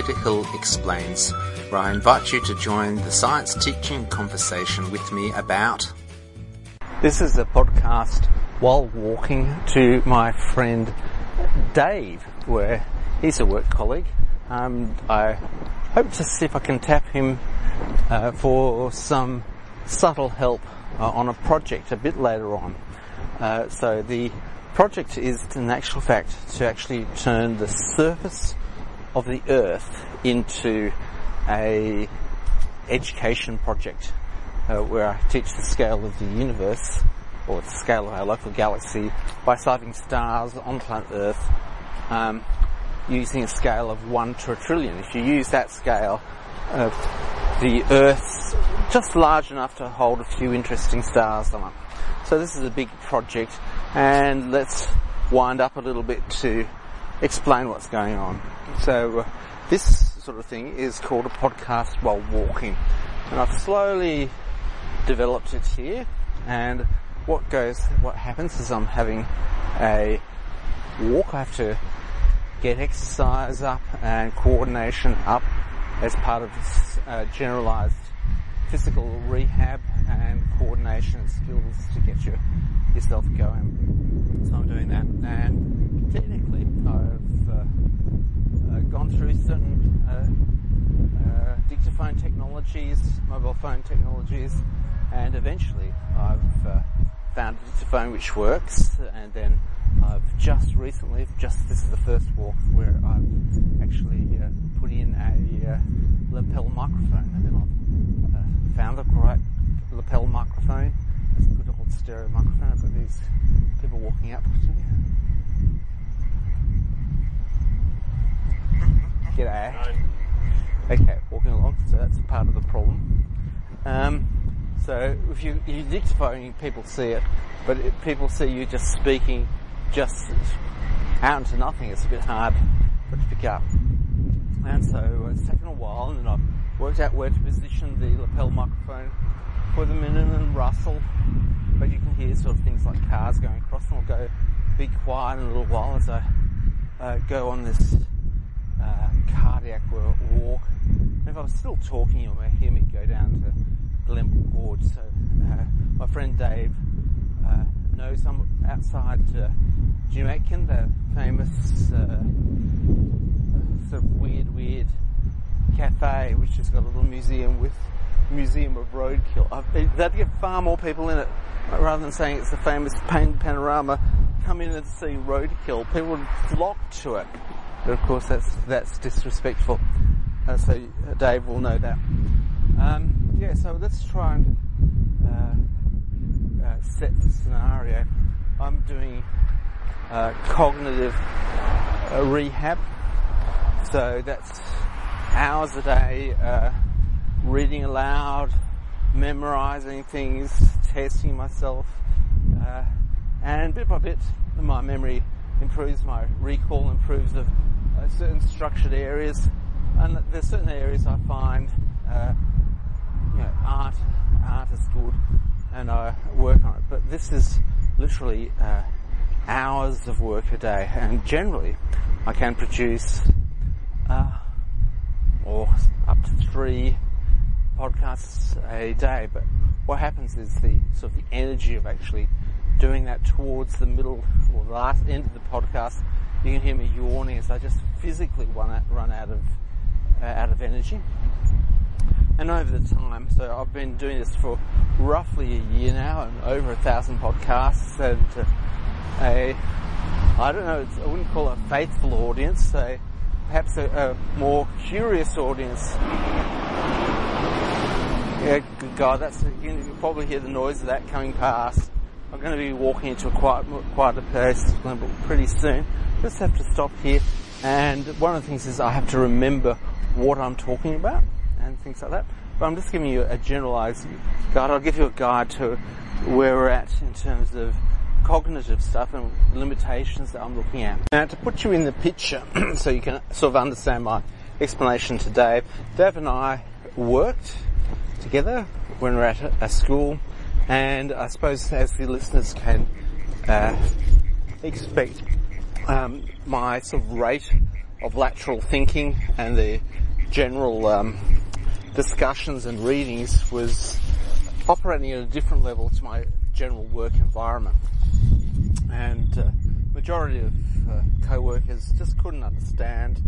Dr. Hill Explains, where I invite you to join the science teaching conversation with me about... This is a podcast while walking to my friend Dave, where he's a work colleague. I hope to see if I can tap him for some subtle help on a project a bit later on. So the project is, in actual fact, to actually turn the surface of the Earth into a education project where I teach the scale of the universe, or the scale of our local galaxy, by sighting stars on planet Earth using a scale of 1 to a trillion. If you use that scale, the Earth's just large enough to hold a few interesting stars on it. So this is a big project, and let's wind up a little bit to explain what's going on. So this sort of thing is called a podcast while walking, and I've slowly developed it here. And what happens is I'm having a walk. I have to get exercise up and coordination up as part of this generalized physical rehab and coordination skills to get yourself going. So I'm doing that, and technically I've gone through certain dictaphone technologies, mobile phone technologies, and eventually I've found a dictaphone which works, and then I've just recently, this is the first walk where I've actually put in a lapel microphone, and then I've found a great lapel microphone. It's a good old stereo microphone. I've got these people walking up to me. G'day. Okay, walking along, so that's part of the problem. So if you're dictaphoning, people see it, but if people see you just speaking just out into nothing, it's a bit hard for it to pick up. And so it's taken a while, and I've worked out where to position the lapel microphone for the minimum rustle, but you can hear sort of things like cars going across, and I'll be quiet in a little while as I go on this cardiac walk. And if I was still talking, you might hear me go down to Glenbrook Gorge. So my friend Dave knows I'm outside Jumakin, the famous sort of weird cafe, which has got a little museum of roadkill. That'd get far more people in it, rather than saying it's the famous panorama. Come in and see roadkill. People would flock to it, but of course that's disrespectful. So Dave will know that. So let's try and set the scenario. I'm doing cognitive rehab, so that's hours a day, reading aloud, memorizing things, testing myself, and bit by bit my memory improves, my recall improves of certain structured areas, and there's certain areas I find art is good, and I work on it. But this is literally hours of work a day, and generally I can produce or up to 3 podcasts a day. But what happens is the energy of actually doing that towards the middle or the last end of the podcast, you can hear me yawning as I just physically run out of energy. And over the time, so I've been doing this for roughly a year now, and over 1,000 podcasts, and I don't know, I wouldn't call it a faithful audience, perhaps a more curious audience. Yeah, good God, you can probably hear the noise of that coming past. I'm going to be walking into a quieter place pretty soon. Just have to stop here, and one of the things is I have to remember what I'm talking about and things like that. But I'm just giving you a generalized guide. I'll give you a guide to where we're at in terms of cognitive stuff and limitations that I'm looking at. Now, to put you in the picture so you can sort of understand my explanation today, Dave and I worked together when we were at a school, and I suppose as the listeners can expect, my sort of rate lateral thinking and the general discussions and readings was operating at a different level to my general work environment. And majority of co-workers just couldn't understand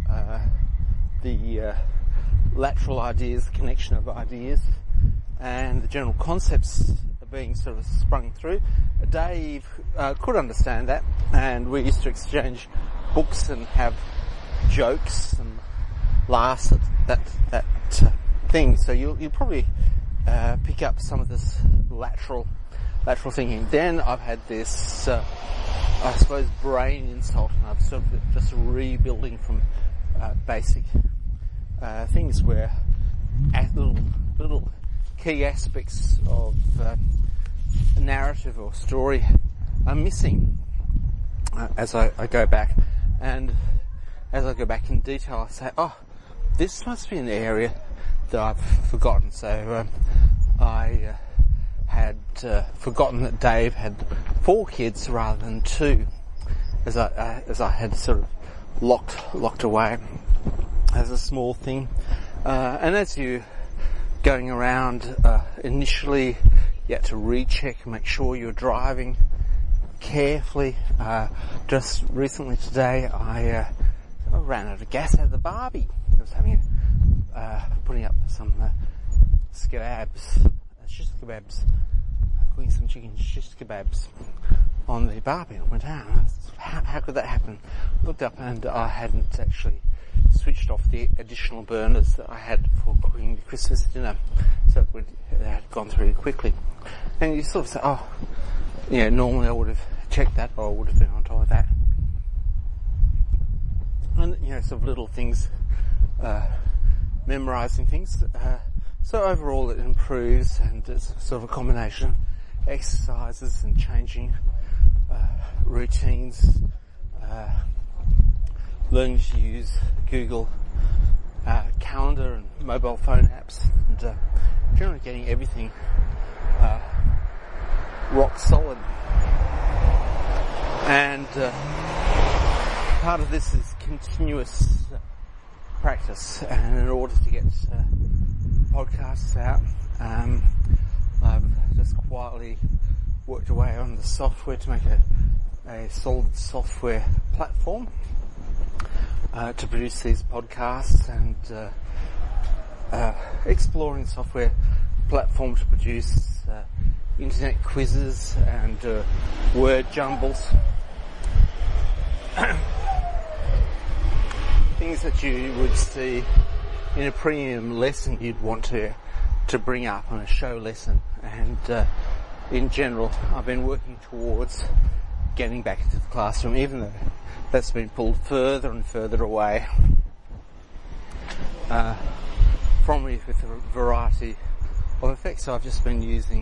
the lateral ideas, the connection of ideas, and the general concepts being sort of sprung through. Dave could understand that, and we used to exchange books and have jokes and laughs at that thing. So you'll probably pick up some of this lateral thinking. Then I've had this, I suppose, brain insult, and I'm sort of just rebuilding from basic things where little key aspects of narrative or story are missing as I go back. And as I go back in detail, I say, oh, this must be an area that I've forgotten. So I had forgotten that Dave had 4 kids rather than 2, as I had sort of locked away as a small thing. And as you going around, initially you had to recheck, make sure you're driving carefully. Just recently today, I ran out of gas at the barbie. I was putting up some shish kebabs, cooking some chicken shish kebabs on the barbie. I went, how could that happen? Looked up, and I hadn't actually switched off the additional burners that I had for cooking the Christmas dinner, so it had gone through quickly. And you sort of say, normally I would have checked that, or I would have been on top of that. And, sort of little things, memorizing things. So overall it improves, and it's sort of a combination of exercises and changing routines, learning to use Google Calendar and mobile phone apps, and generally getting everything rock solid. And part of this is continuous practice, and in order to get podcasts out, I've just quietly worked away on the software to make a solid software platform to produce these podcasts, and exploring software platform to produce internet quizzes and word jumbles. Things that you would see in a premium lesson you'd want to bring up on a show lesson. And in general, I've been working towards getting back into the classroom, even though that's been pulled further and further away from me with a variety of effects. So I've just been using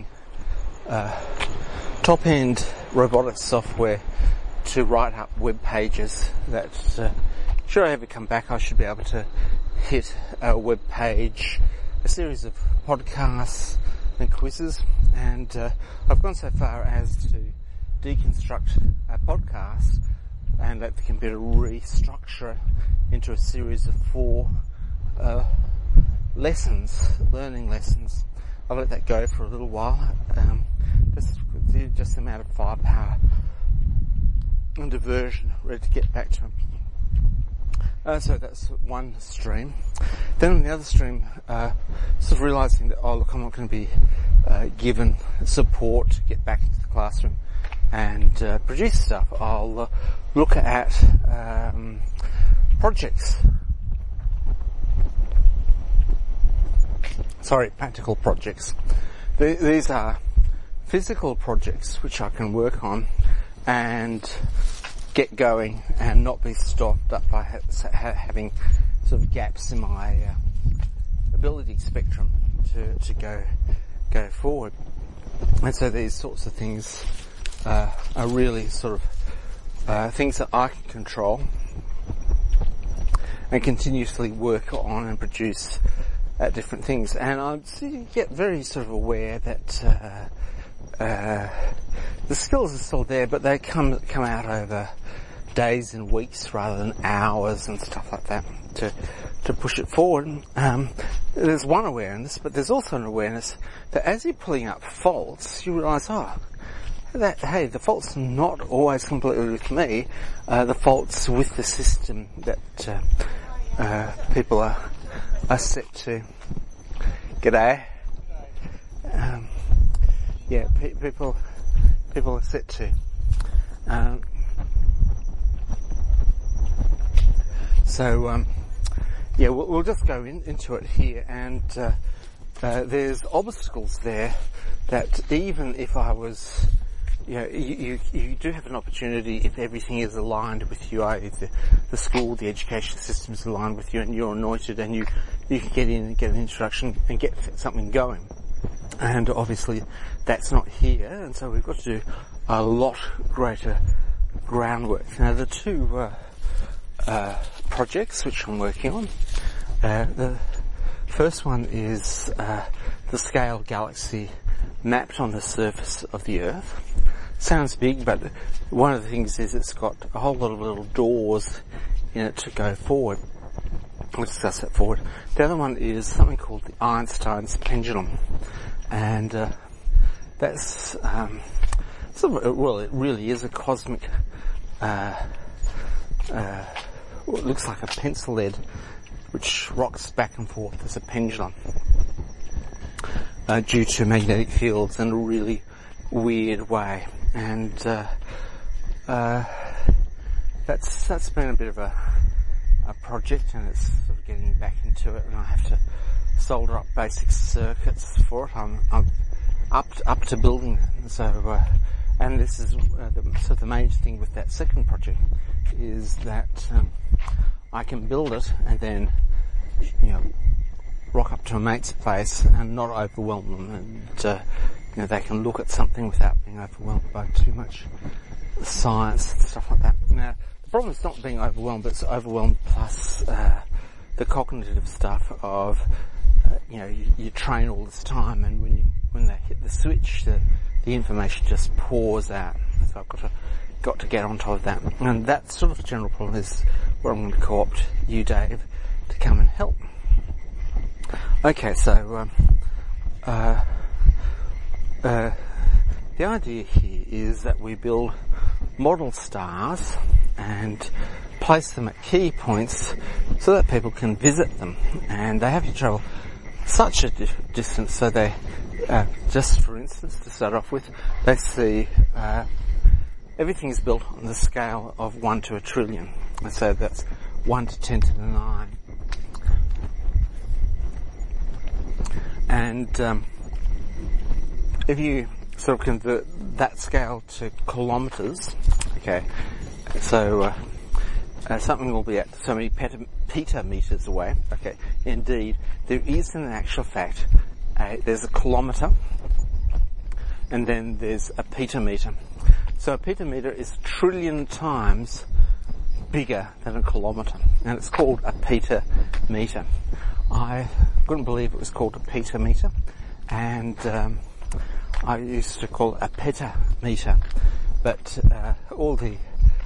top-end robotics software to write up web pages that, should I ever come back, I should be able to hit a web page, a series of podcasts and quizzes. And I've gone so far as to deconstruct a podcast and let the computer restructure into a series of 4 learning lessons. I'll let that go for a little while, just the amount of firepower and diversion ready to get back to them. So that's one stream. Then on the other stream, sort of realising that, I'm not going to be given support to get back into the classroom and produce stuff. I'll look at projects. Practical projects. These are physical projects which I can work on and get going and not be stopped up by having sort of gaps in my ability spectrum to go forward. And so these sorts of things are really sort of things that I can control and continuously work on and produce at different things. And I get very sort of aware that the skills are still there, but they come out over days and weeks rather than hours and stuff like that to push it forward. There's one awareness, but there's also an awareness that as you're pulling up faults, you realise, hey, the fault's not always completely with me. The fault's with the system that people are set to. G'day. People are set to. We'll just go into it here, and there's obstacles there that even if I was, you do have an opportunity if everything is aligned with you, i.e. the school, the education system is aligned with you, and you're anointed, and you can get in and get an introduction and get something going. And obviously that's not here, and so we've got to do a lot greater groundwork. Now the two projects which I'm working on, the first one is the scale galaxy mapped on the surface of the Earth. Sounds big, but one of the things is it's got a whole lot of little doors in it to go forward. We'll discuss that forward. The other one is something called the Einstein's pendulum, and that's it really is a cosmic. It looks like a pencil lead which rocks back and forth as a pendulum due to magnetic fields in a really weird way, and that's been a bit of a project, and it's sort of getting back into it, and I have to solder up basic circuits for it. I'm up to building it. So and this is the main thing with that second project is that I can build it and then rock up to a mate's place and not overwhelm them, and they can look at something without being overwhelmed by too much science and stuff like that. Now the problem is not being overwhelmed, but it's overwhelmed plus the cognitive stuff of you train all this time, and when they hit the switch, the information just pours out. So I've got to get on top of that, and that sort of general problem is where I'm going to co-opt you, Dave, to come and help. Okay, so the idea here is that we build model stars and place them at key points so that people can visit them, and they have to travel such a distance so they, just for instance, to start off with, they see everything is built on the scale of 1 to a trillion, and so that's 1 to 10 to the 9. And if you sort of convert that scale to kilometres, okay, so something will be at so many petameters away. Okay, indeed, there is in actual fact there's a kilometre, and then there's a petameter. So a petameter is a trillion times bigger than a kilometre, and it's called a petameter. I couldn't believe it was called a petameter, and I used to call it a petameter, but all the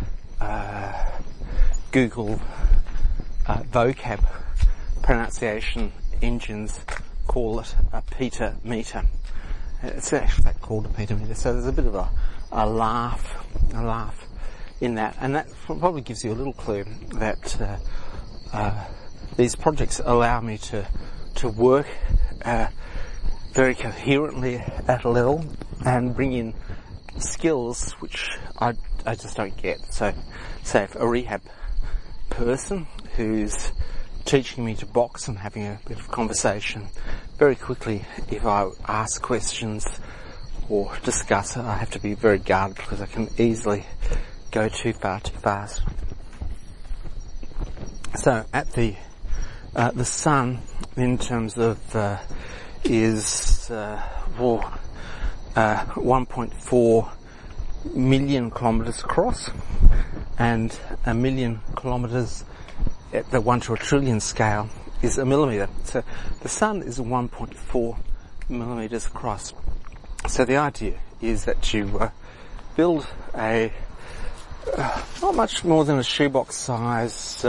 Google vocab pronunciation engines call it a petameter. It's actually called a petameter, so there's a bit of a laugh in that, and that probably gives you a little clue that these projects allow me to work very coherently at a level and bring in skills which I just don't get. So, say if a rehab person who's teaching me to box and having a bit of conversation, very quickly, if I ask questions or discuss it, I have to be very guarded because I can easily go too far too fast. So at the sun, in terms of is 1.4 million kilometres across, and 1 million kilometres at the 1 to a trillion scale is a millimetre. So the sun is 1.4 millimetres across. So the idea is that you build a not much more than a shoebox size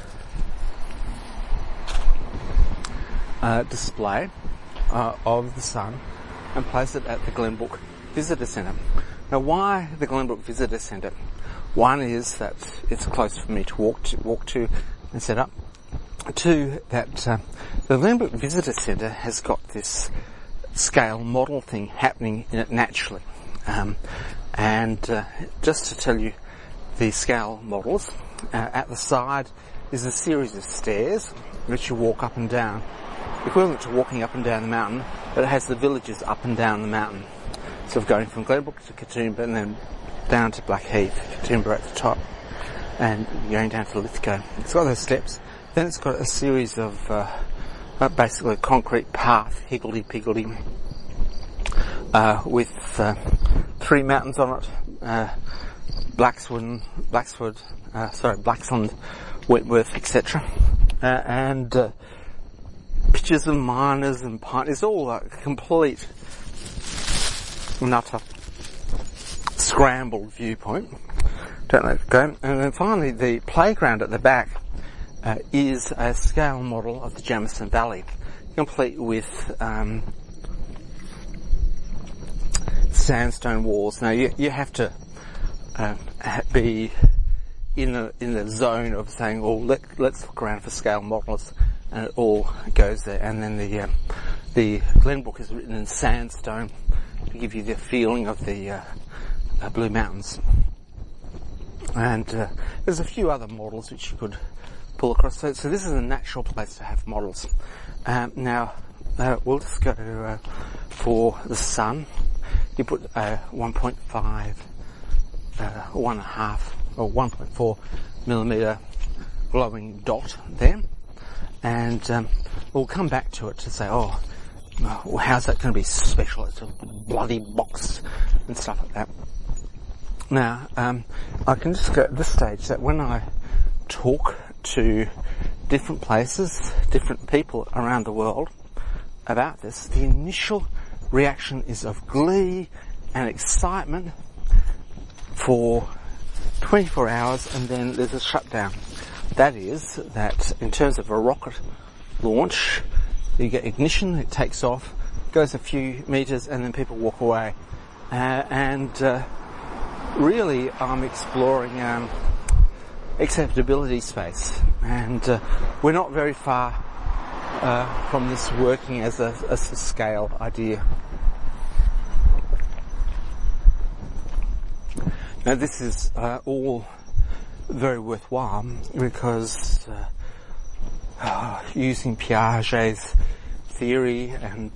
display of the sun, and place it at the Glenbrook Visitor Centre. Now, why the Glenbrook Visitor Centre? One is that it's close for me to walk to and set up. Two, that the Glenbrook Visitor Centre has got this scale model thing happening in it naturally. Just to tell you the scale models, at the side is a series of stairs which you walk up and down, equivalent to walking up and down the mountain, but it has the villages up and down the mountain. So of going from Glenbrook to Katoomba and then down to Blackheath, Katoomba at the top, and going down to Lithgow. It's got those steps. Then it's got a series of basically a concrete path, higgledy-piggledy, with 3 mountains on it, Blaxland, Wentworth, etc. And pictures of miners and pioneers, all a complete and utter scrambled viewpoint. Don't let it go. And then finally, the playground at the back is a scale model of the Jamison Valley, complete with sandstone walls. Now you have to be in the zone of saying, "Oh, let's look around for scale models," and it all goes there. And then the Glenbrook is written in sandstone to give you the feeling of the Blue Mountains. And there's a few other models which you could pull across. So this is a natural place to have models. Now we'll just go for the sun. You put a 1.5, 1.5 or 1.4 millimeter glowing dot there, and we'll come back to it to say, oh, how's that going to be special? It's a bloody box and stuff like that. Now, I can just go at this stage that when I talk to different places, different people around the world about this, the initial reaction is of glee and excitement for 24 hours, and then there's a shutdown. That is, that in terms of a rocket launch, you get ignition, it takes off, goes a few meters, and then people walk away. Really, I'm exploring acceptability space, and we're not very far from this working as a scale idea. Now, this is all very worthwhile because using Piaget's theory, and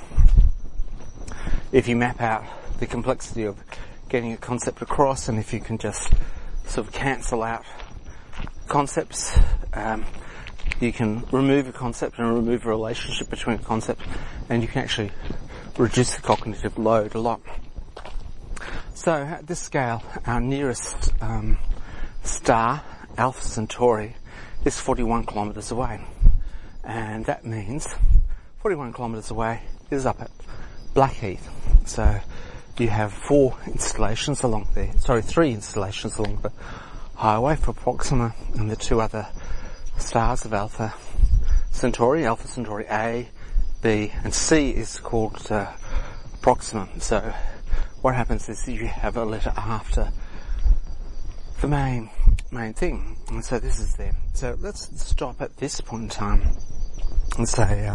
if you map out the complexity of getting a concept across, and if you can just sort of cancel out concepts, you can remove a concept and remove a relationship between a concept, and you can actually reduce the cognitive load a lot. So at this scale, our nearest star, Alpha Centauri, is 41 kilometres away, and that means 41 kilometres away is up at Blackheath. So you have 3 installations along the highway for Proxima and the 2 other stars of Alpha Centauri A, B, and C is called Proxima. So what happens is you have a letter after the main thing, and so this is there. So let's stop at this point in time and say,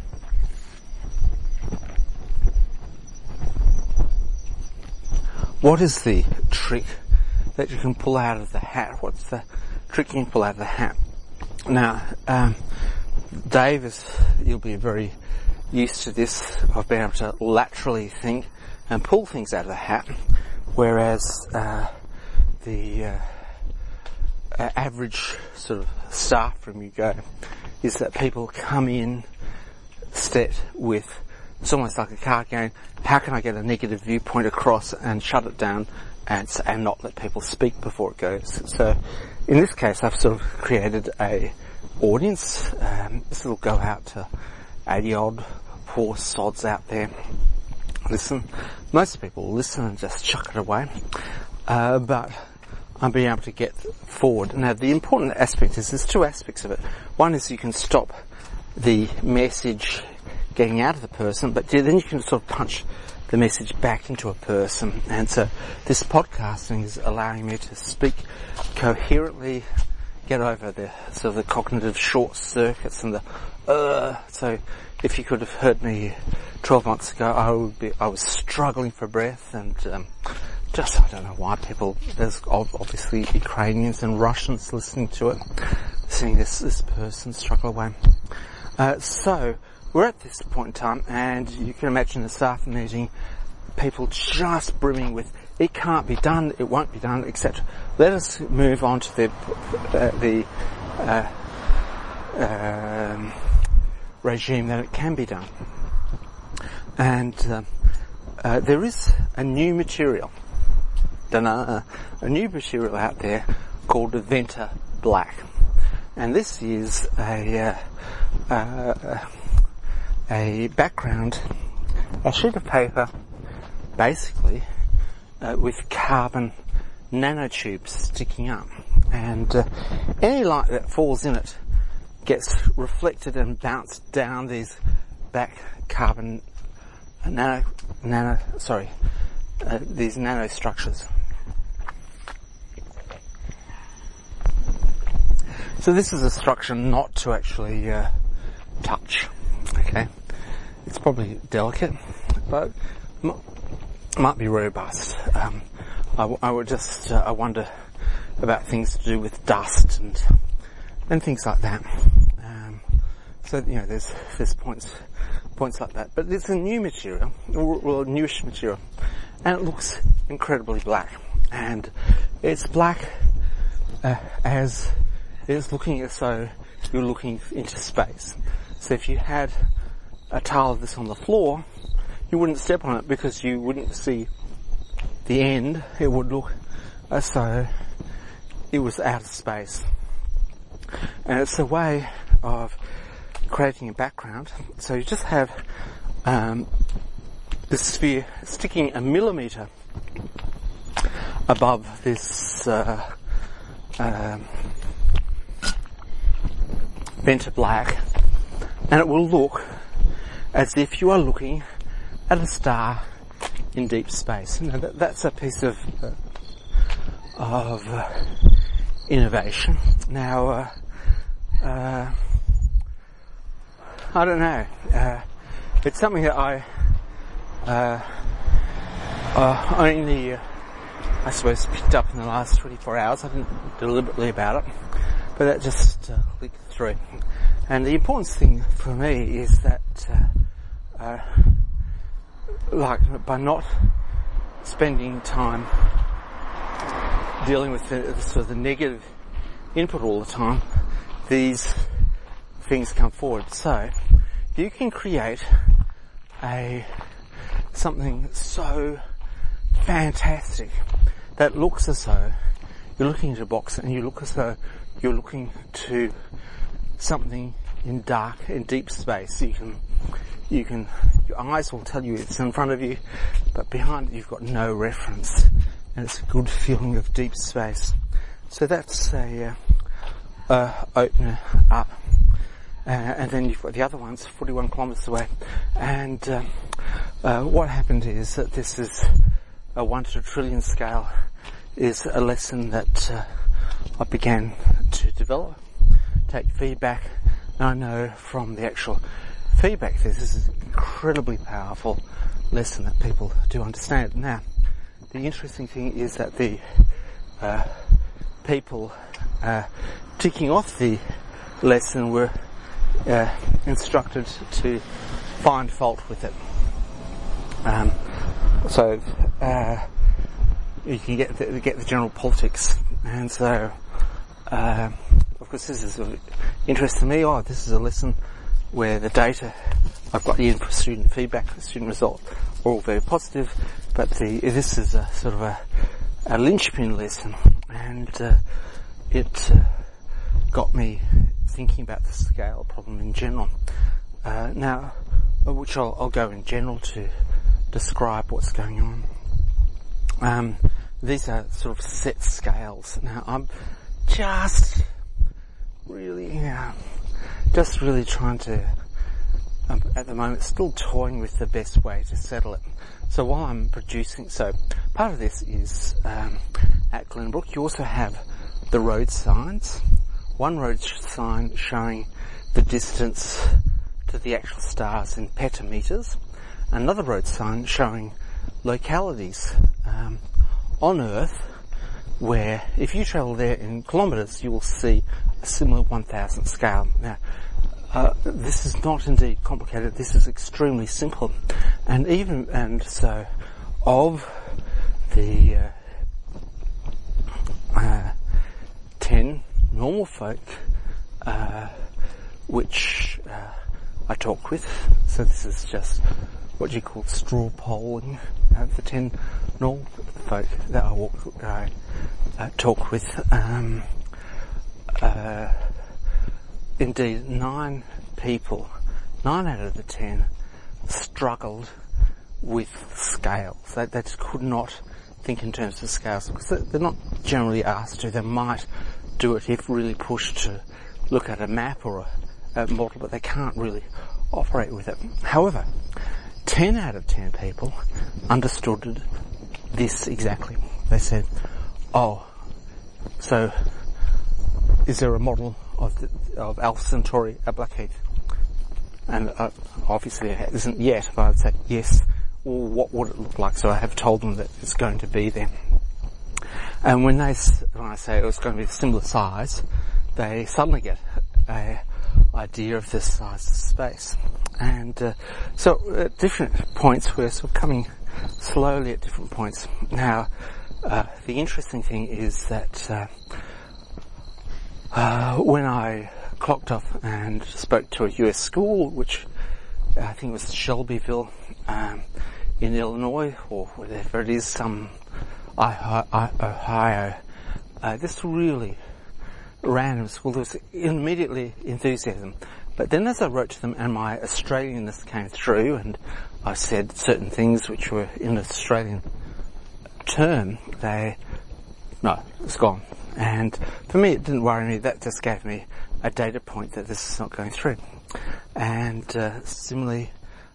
what is the trick that you can pull out of the hat? What's the trick you can pull out of the hat? Now, Dave, you'll be very used to this, of being able to laterally think and pull things out of the hat, whereas the average sort of staff room you go is that people come in set with, it's almost like a card game, how can I get a negative viewpoint across and shut it down and not let people speak before it goes. So in this case, I've sort of created a audience. This will go out to 80 odd poor sods out there. Listen, most people listen and just chuck it away. But I'm being able to get forward. Now, the important aspect is there's two aspects of it. One is you can stop the message getting out of the person, but then you can sort of punch the message back into a person. And so this podcasting is allowing me to speak coherently, get over the sort of the cognitive short circuits and so if you could have heard me 12 months ago, I was struggling for breath, and I don't know why there's obviously Ukrainians and Russians listening to it, seeing this person struggle away. So we're at this point in time, and you can imagine the staff meeting, people just brimming with, it can't be done, it won't be done, etc. Let us move on to the regime that it can be done. And there is a new material out there called Venta Black, and this is a background, a sheet of paper, basically with carbon nanotubes sticking up, and any light that falls in it gets reflected and bounced down these back carbon these nanostructures. So this is a structure not to actually touch. Okay, it's probably delicate, but might be robust. I would just I wonder about things to do with dust and things like that. So there's points like that. But it's a new material, or a newish material, and it looks incredibly black. And it's black as it's looking as though you're looking into space. So if you had a tile of this on the floor, you wouldn't step on it because you wouldn't see the end. It would look as though it was out of space. And it's a way of creating a background. So you just have this sphere sticking a millimetre above this Venta Black, and it will look as if you are looking at a star in deep space. Now that's a piece of innovation. Now, I don't know. It's something that I only, I suppose, picked up in the last 24 hours. I didn't deliberately about it, but that just leaked through. And the important thing for me is that, by not spending time dealing with the negative input all the time, these things come forward. So you can create something so fantastic that looks as though you're looking into a box, and you look as though you're looking to something in deep space. You can, your eyes will tell you it's in front of you, but behind it you've got no reference, and it's a good feeling of deep space. So that's a opener up. And then you've got the other ones 41 kilometres away. And what happened is that this is a 1 to a trillion scale, is a lesson that I began to develop, take feedback, and I know from the actual feedback this is an incredibly powerful lesson that people do understand. Now, the interesting thing is that the people ticking off the lesson were instructed to find fault with it. So you can get the general politics, and so of course this is of interest to me. This is a lesson where the data I've got the input, student feedback, student results, are all very positive, but this is a sort of a linchpin lesson, and it got me thinking about the scale problem in general. Now, which I'll go in general to describe what's going on. these are sort of set scales. Now I'm just really trying to, at the moment, still toying with the best way to settle it. So while I'm producing, so part of this is at Glenbrook, you also have the road signs. One road sign showing the distance to the actual stars in petameters. Another road sign showing localities on Earth where if you travel there in kilometres, you will see a similar 1000 scale. Now, this is not indeed complicated. This is extremely simple, and so of the 10 normal folk which I talk with. So this is just what you call straw polling of the 10 normal folk that I talk with. Indeed, 9 out of the 10 struggled with scales. They just could not think in terms of scales because they're not generally asked to. They might do it if really pushed to look at a map or a model, but they can't really operate with it. However, 10 out of 10 people understood this exactly. They said, oh, so is there a model of Alpha Centauri at Blackheath? And obviously it isn't yet, but I'd say yes. Well, what would it look like? So I have told them that it's going to be there. And when I say it was going to be a similar size, they suddenly get a idea of the size of space. And so at different points we're sort of coming slowly at different points. Now, the interesting thing is that when I clocked off and spoke to a US school, which I think was Shelbyville in Illinois, or whatever it is, some Ohio, this really random school, there was immediately enthusiasm. But then as I wrote to them and my Australianness came through and I said certain things which were in an Australian term, no, it's gone. And for me it didn't worry me, that just gave me a data point that this is not going through. And similarly,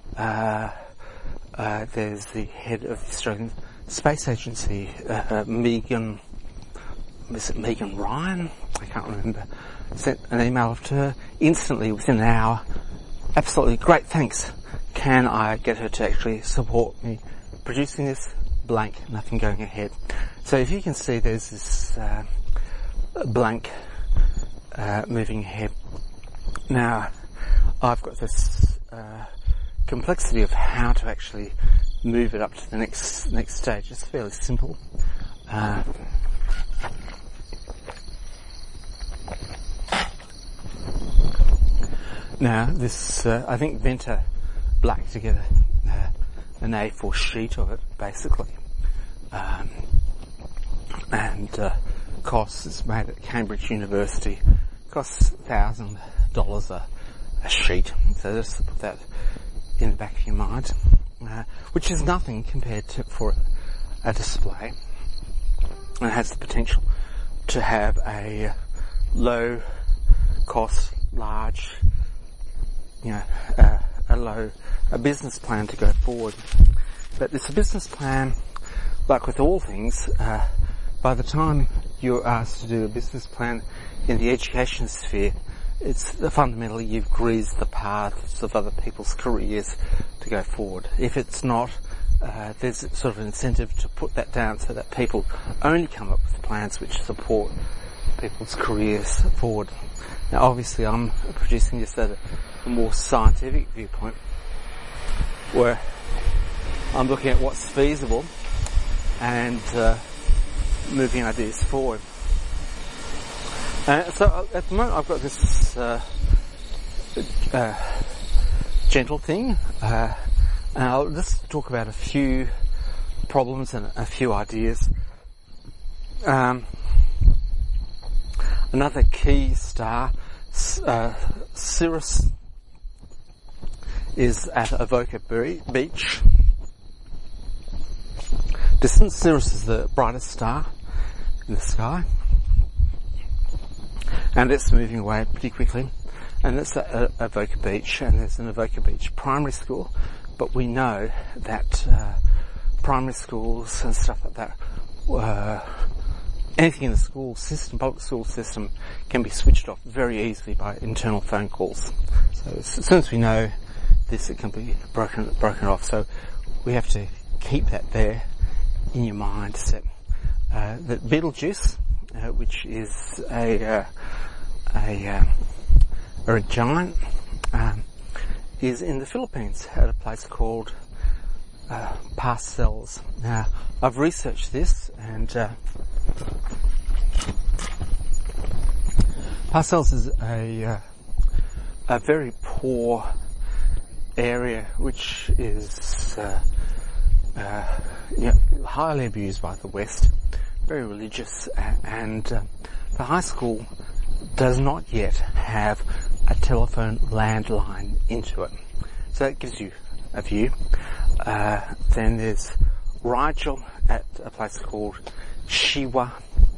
there's the head of the Australian Space Agency, Megan Ryan? I can't remember. Sent an email to her instantly within an hour. Absolutely great, thanks. Can I get her to actually support me producing this? Blank, nothing going ahead. So if you can see, there's this blank moving ahead. Now, I've got this complexity of how to actually move it up to the next stage. It's fairly simple. Now, this, I think Venter Black to get an A4 sheet of it, basically. And costs, it's made at Cambridge University, costs $1,000 a sheet. So just put that in the back of your mind, which is nothing compared to for a display. And it has the potential to have a low cost, large, a business plan to go forward. But it's a business plan, like with all things, by the time you're asked to do a business plan in the education sphere, it's fundamentally you've greased the paths of other people's careers to go forward. If it's not, there's sort of an incentive to put that down so that people only come up with plans which support people's careers forward. Now obviously I'm producing this at a more scientific viewpoint, where I'm looking at what's feasible and moving ideas forward. So at the moment I've got this gentle thing, and I'll just talk about a few problems and a few ideas. Another key star, Cirrus, is at Avoca Beach, distance. Sirius is the brightest star in the sky, and it's moving away pretty quickly. And it's at Avoca Beach, and there's an Avoca Beach primary school, but we know that primary schools and stuff like that, anything in the school system, public school system, can be switched off very easily by internal phone calls. So as soon as we know this, it can be broken off. So we have to keep that there in your mindset. That Betelgeuse, which is a giant, is in the Philippines at a place called Parcels. Now, I've researched this, and Parcels is a very poor area which is highly abused by the West, very religious, and the high school does not yet have a telephone landline into it. So that gives you a view. Then there's Rigel at a place called Shiwa,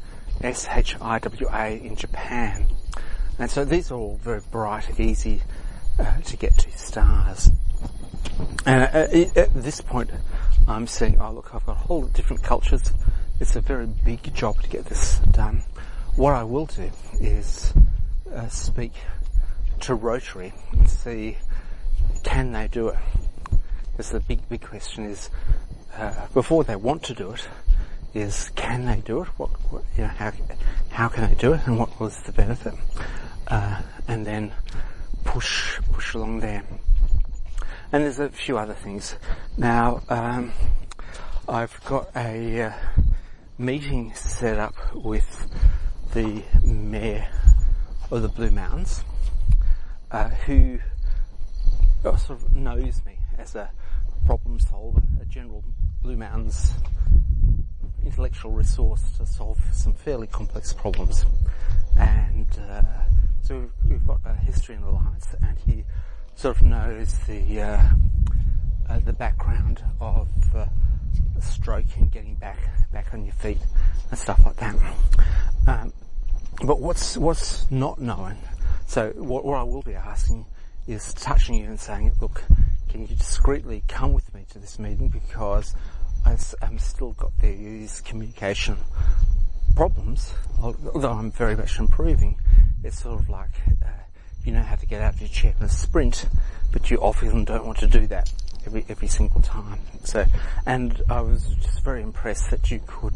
Shiwa in Japan. And so these are all very bright, easy to get to stars. And at this point, I'm saying, oh look, I've got a whole lot of different cultures. It's a very big job to get this done. What I will do is speak to Rotary and see, can they do it? Because the big question is, before they want to do it, is can they do it? How can they do it, and what was the benefit? And then push along there. And there's a few other things. Now, I've got a meeting set up with the mayor of the Blue Mountains, who sort of knows me as a problem solver, a general Blue Mountains intellectual resource to solve some fairly complex problems. And so we've got a history and alliance, and he sort of knows the background of stroke and getting back on your feet and stuff like that. But what's not known, so what I will be asking is touching you and saying, look, can you discreetly come with me to this meeting, because I'm still got these communication problems, although I'm very much improving. It's sort of like, you know how to get out of your chair in a sprint, but you often don't want to do that every single time. So, and I was just very impressed that you could,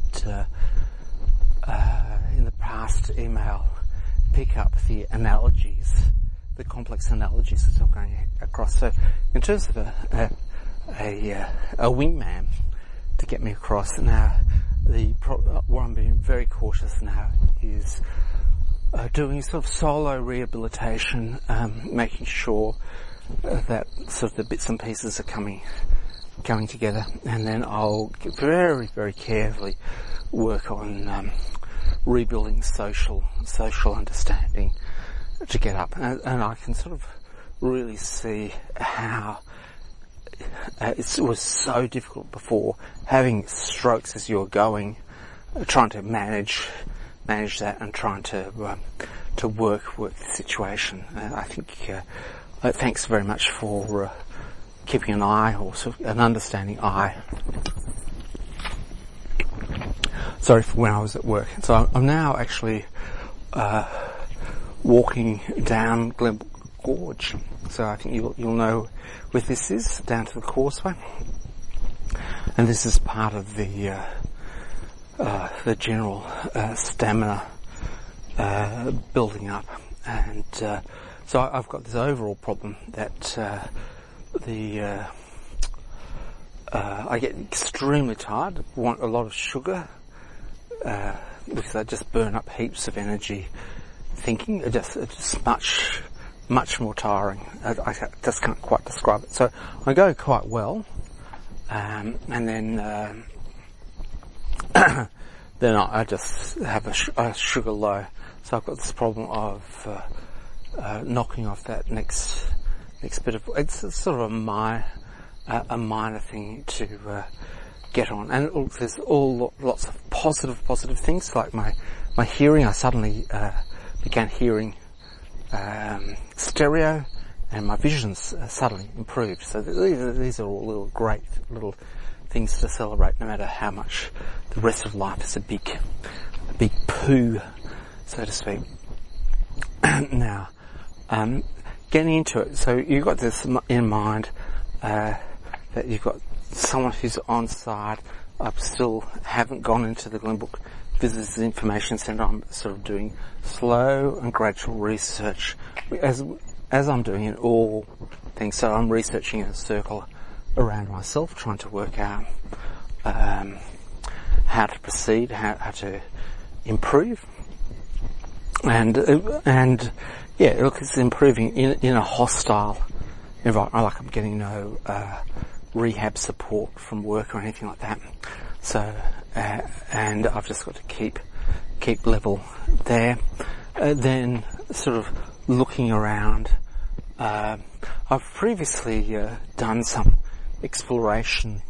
in the past email, pick up the analogies, the complex analogies that I'm going across. So, in terms of a wingman to get me across, now what I'm being very cautious now is doing sort of solo rehabilitation, making sure that sort of the bits and pieces are coming together, and then I'll very, very carefully work on rebuilding social understanding to get up, and I can sort of really see how it was so difficult before, having strokes as you're going, trying to manage that and trying to work the situation. I think thanks very much for keeping an eye, or sort of an understanding eye. Sorry for when I was at work. So I'm now actually walking down Glenbrook Gorge. So I think you'll know where this is, down to the causeway. And this is part of the general stamina building up. And so I've got this overall problem that I get extremely tired, want a lot of sugar, because I just burn up heaps of energy thinking. It's just much more tiring. I just can't quite describe it. So I go quite well, and then then I just have a sugar low. So I've got this problem of knocking off that next bit of. It's sort of a minor thing to get on. And look, there's lots of positive things, like my hearing. I suddenly began hearing stereo, and my vision's suddenly improved. So these are all little great little things to celebrate, no matter how much the rest of life is a big poo, so to speak. Now, getting into it. So you've got this in mind, that you've got someone who's on site. I still haven't gone into the Glenbrook Visitors Information Centre. I'm sort of doing slow and gradual research, as I'm doing in all things. So I'm researching in a circle around myself, trying to work out how to proceed, how to improve, and yeah, look, it's improving in a hostile environment. Like, I'm getting no rehab support from work or anything like that. So, and I've just got to keep level there. Then sort of looking around. I've previously done some exploration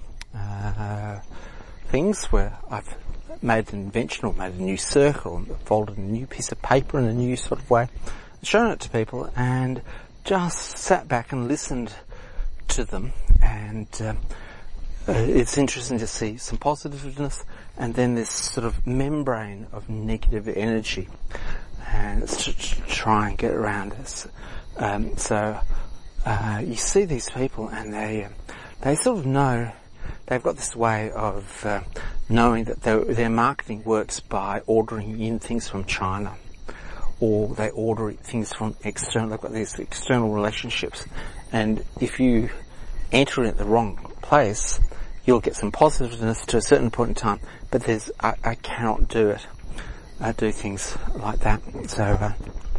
things where I've made an invention or made a new circle and folded a new piece of paper in a new sort of way, shown it to people, and just sat back and listened to them. And it's interesting to see some positiveness, and then this sort of membrane of negative energy, and it's to try and get around this. So you see these people, and they sort of know. They've got this way of knowing that their marketing works by ordering in things from China, or they order things from external. They've got these external relationships, and if you enter at the wrong place, you'll get some positiveness to a certain point in time. But I cannot do it. I do things like that. So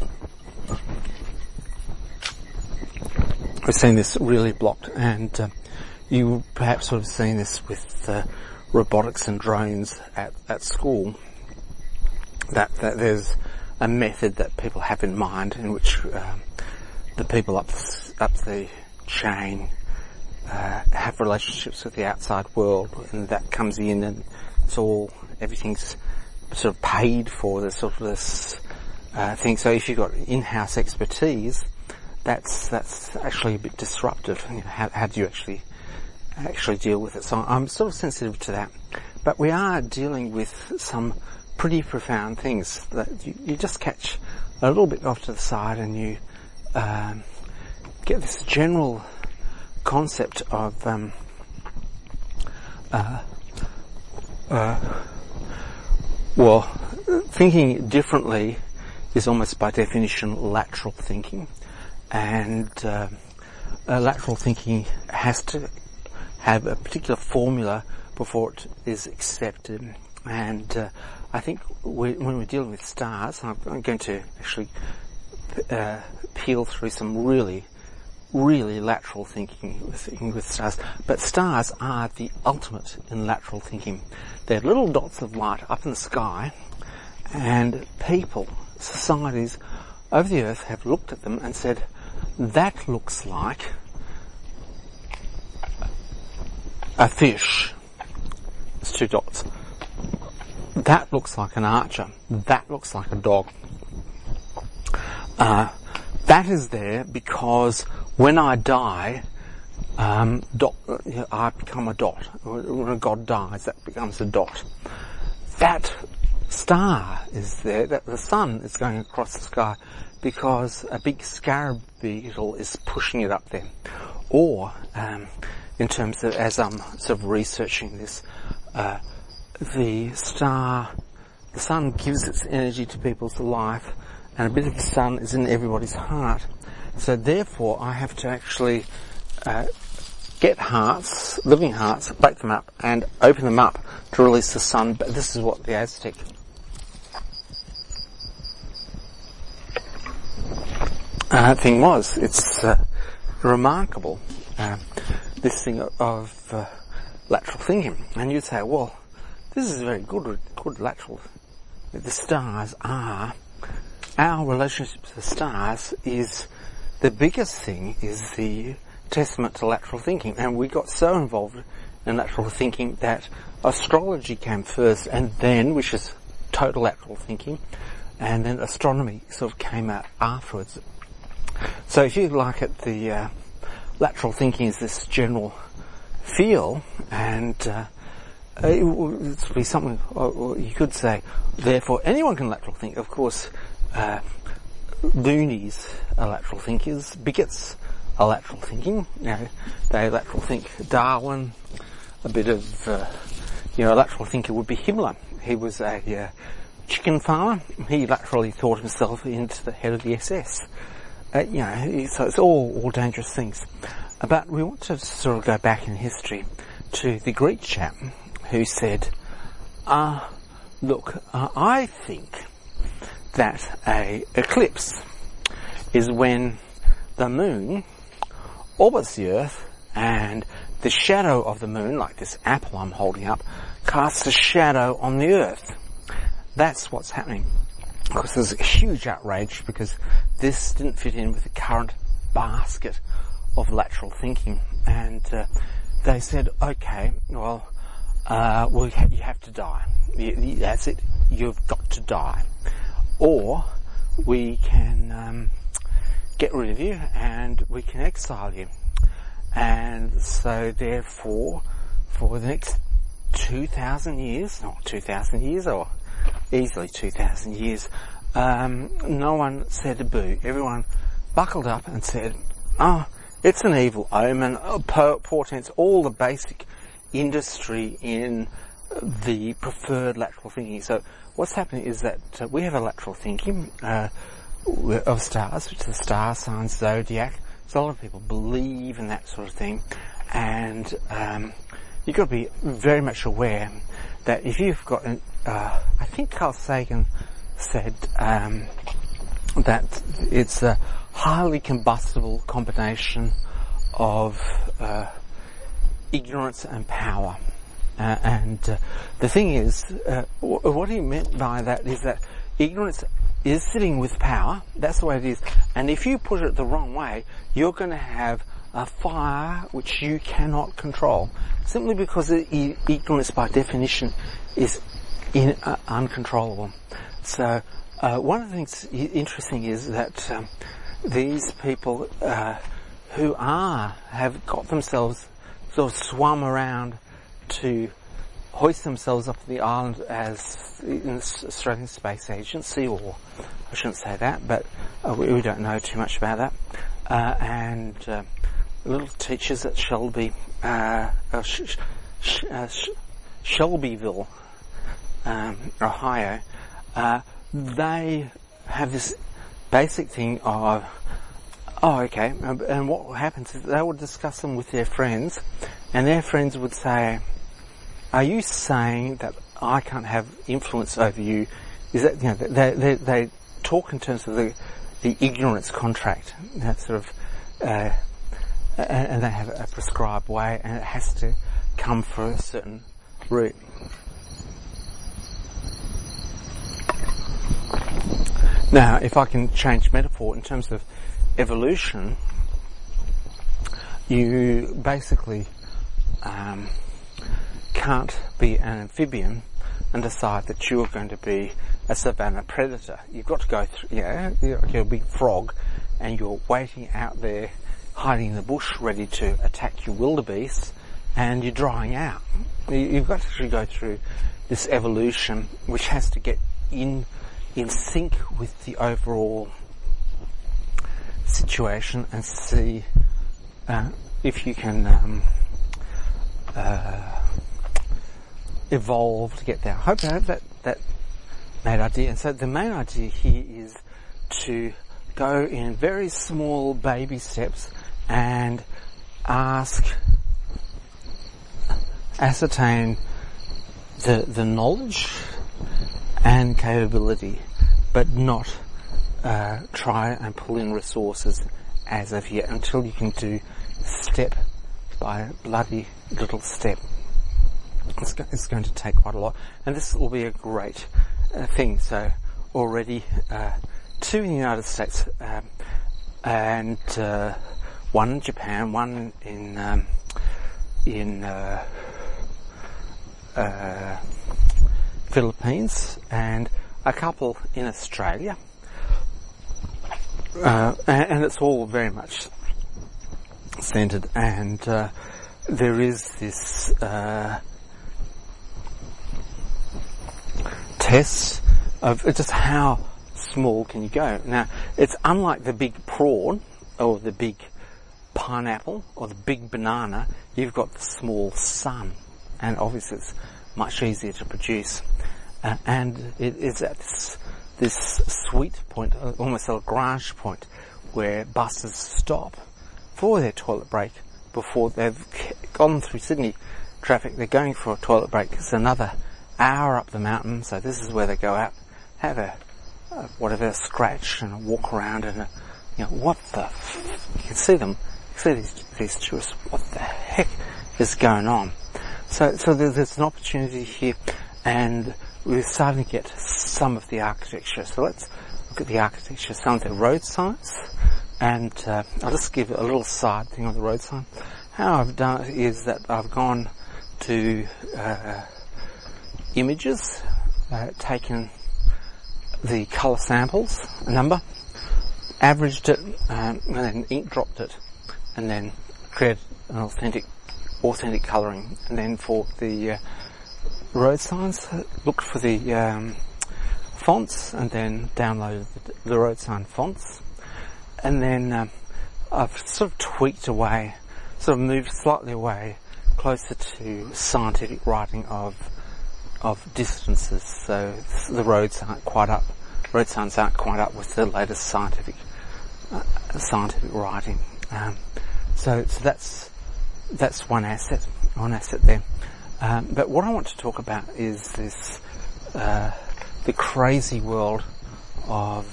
we've seen this really blocked, and you perhaps would have seen this with robotics and drones at school, that there's a method that people have in mind in which the people up the chain have relationships with the outside world, and that comes in, and everything's sort of paid for. There's sort of this thing. So if you've got in-house expertise, that's actually a bit disruptive. You know, how do you actually deal with it? So I'm sort of sensitive to that. But we are dealing with some pretty profound things that you just catch a little bit off to the side, and you get this general concept of thinking differently is almost by definition lateral thinking, and lateral thinking has to have a particular formula before it is accepted. And I think when we're dealing with stars, I'm going to actually peel through some really lateral thinking with stars. But stars are the ultimate in lateral thinking. They're little dots of light up in the sky, and people, societies over the earth have looked at them and said, that looks like a fish. It's two dots. That looks like an archer. That looks like a dog. That is there because when I die, I become a dot. When a god dies, that becomes a dot. That star is there, that the sun is going across the sky because a big scarab beetle is pushing it up there. Or, in terms of, as I'm sort of researching this, the sun gives its energy to people's life, and a bit of the sun is in everybody's heart. So therefore I have to actually get hearts, living hearts, break them up and open them up to release the sun. But this is what the Aztec thing was. It's remarkable, this thing of lateral thinking. And you'd say, well, this is very good lateral. The stars are, our relationship to the stars is, the biggest thing is the testament to lateral thinking. And we got so involved and lateral thinking that astrology came first, and then, which is total lateral thinking, and then astronomy sort of came out afterwards. So if you like it, the lateral thinking is this general feel, and it would be something, or you could say, therefore anyone can lateral think. Of course, loonies are lateral thinkers, bigots are lateral thinking. They lateral think Darwin. A bit of, a lateral thinker would be Himmler. He was a chicken farmer. He laterally thought himself into the head of the SS. So it's all dangerous things. But we want to sort of go back in history to the Greek chap who said, I think that a eclipse is when the moon orbits the earth and the shadow of the moon, like this apple I'm holding up, casts a shadow on the earth. That's what's happening. Of course, there's a huge outrage because this didn't fit in with the current basket of lateral thinking. And they said, okay, well, you have to die. That's it. You've got to die. Or we can get rid of you and we can exile you. And so therefore, for the next 2,000 years, not 2,000 years, or easily 2,000 years, no one said a boo. Everyone buckled up and said, it's an evil omen, portents all the basic industry in the preferred lateral thinking. So what's happening is that we have a lateral thinking of stars, which is the star signs, zodiac. So a lot of people believe in that sort of thing, and you've got to be very much aware that if you've got I think Carl Sagan said that it's a highly combustible combination of ignorance and power. And the thing is, what he meant by that is that ignorance is sitting with power. That's the way it is. And if you put it the wrong way, you're going to have a fire which you cannot control, simply because ignorance by definition is uncontrollable. So one of the things interesting is that these people who have got themselves sort of swum around to hoist themselves up to the island as in the Australian Space Agency, or I shouldn't say that, but we don't know too much about that. And little teachers at Shelbyville, Ohio, they have this basic thing of, and what happens is they would discuss them with their friends, and their friends would say, are you saying that I can't have influence over you? Is that, they talk in terms of the ignorance contract, that sort of, and they have a prescribed way, and it has to come through a certain route. Now, if I can change metaphor in terms of evolution, you basically can't be an amphibian and decide that you're going to be a savanna predator. You've got to go through, you're a big frog and you're waiting out there, hiding in the bush, ready to attack your wildebeest, and you're drying out. You've got to actually go through this evolution, which has to get in sync with the overall situation and see if you can evolve to get there. I hope that made idea. And so the main idea here is to go in very small baby steps and ascertain the knowledge and capability, but not try and pull in resources as of yet, until you can do step by bloody little step. It's going to take quite a lot, and this will be a great thing. So already 2 in the United States, and 1 in Japan, 1 in Philippines and a couple in Australia. And it's all very much centred, and there is this test of just how small can you go. Now, it's unlike the big prawn or the big pineapple or the big banana. You've got the small sun, and obviously it's much easier to produce. And it is at this sweet point, almost a Lagrange point, where buses stop for their toilet break before they've gone through Sydney traffic. They're going for a toilet break. It's another hour up the mountain, so this is where they go out, have a scratch and a walk around, and what the you can see them, you can see these tourists, what the heck is going on? So there's an opportunity here, and we're starting to get some of the architecture. So let's look at the architecture, some of the road signs, and I'll just give a little side thing on the road sign. How I've done it is that I've gone to images, taken the colour samples, a number, averaged it, and then ink dropped it, and then created an authentic colouring. And then for the road signs, looked for the fonts, and then downloaded the road sign fonts. And then I've sort of tweaked away, sort of moved slightly away, closer to scientific writing of distances. So the road signs aren't quite up with the latest scientific writing. So that's one asset there. But what I want to talk about is this the crazy world of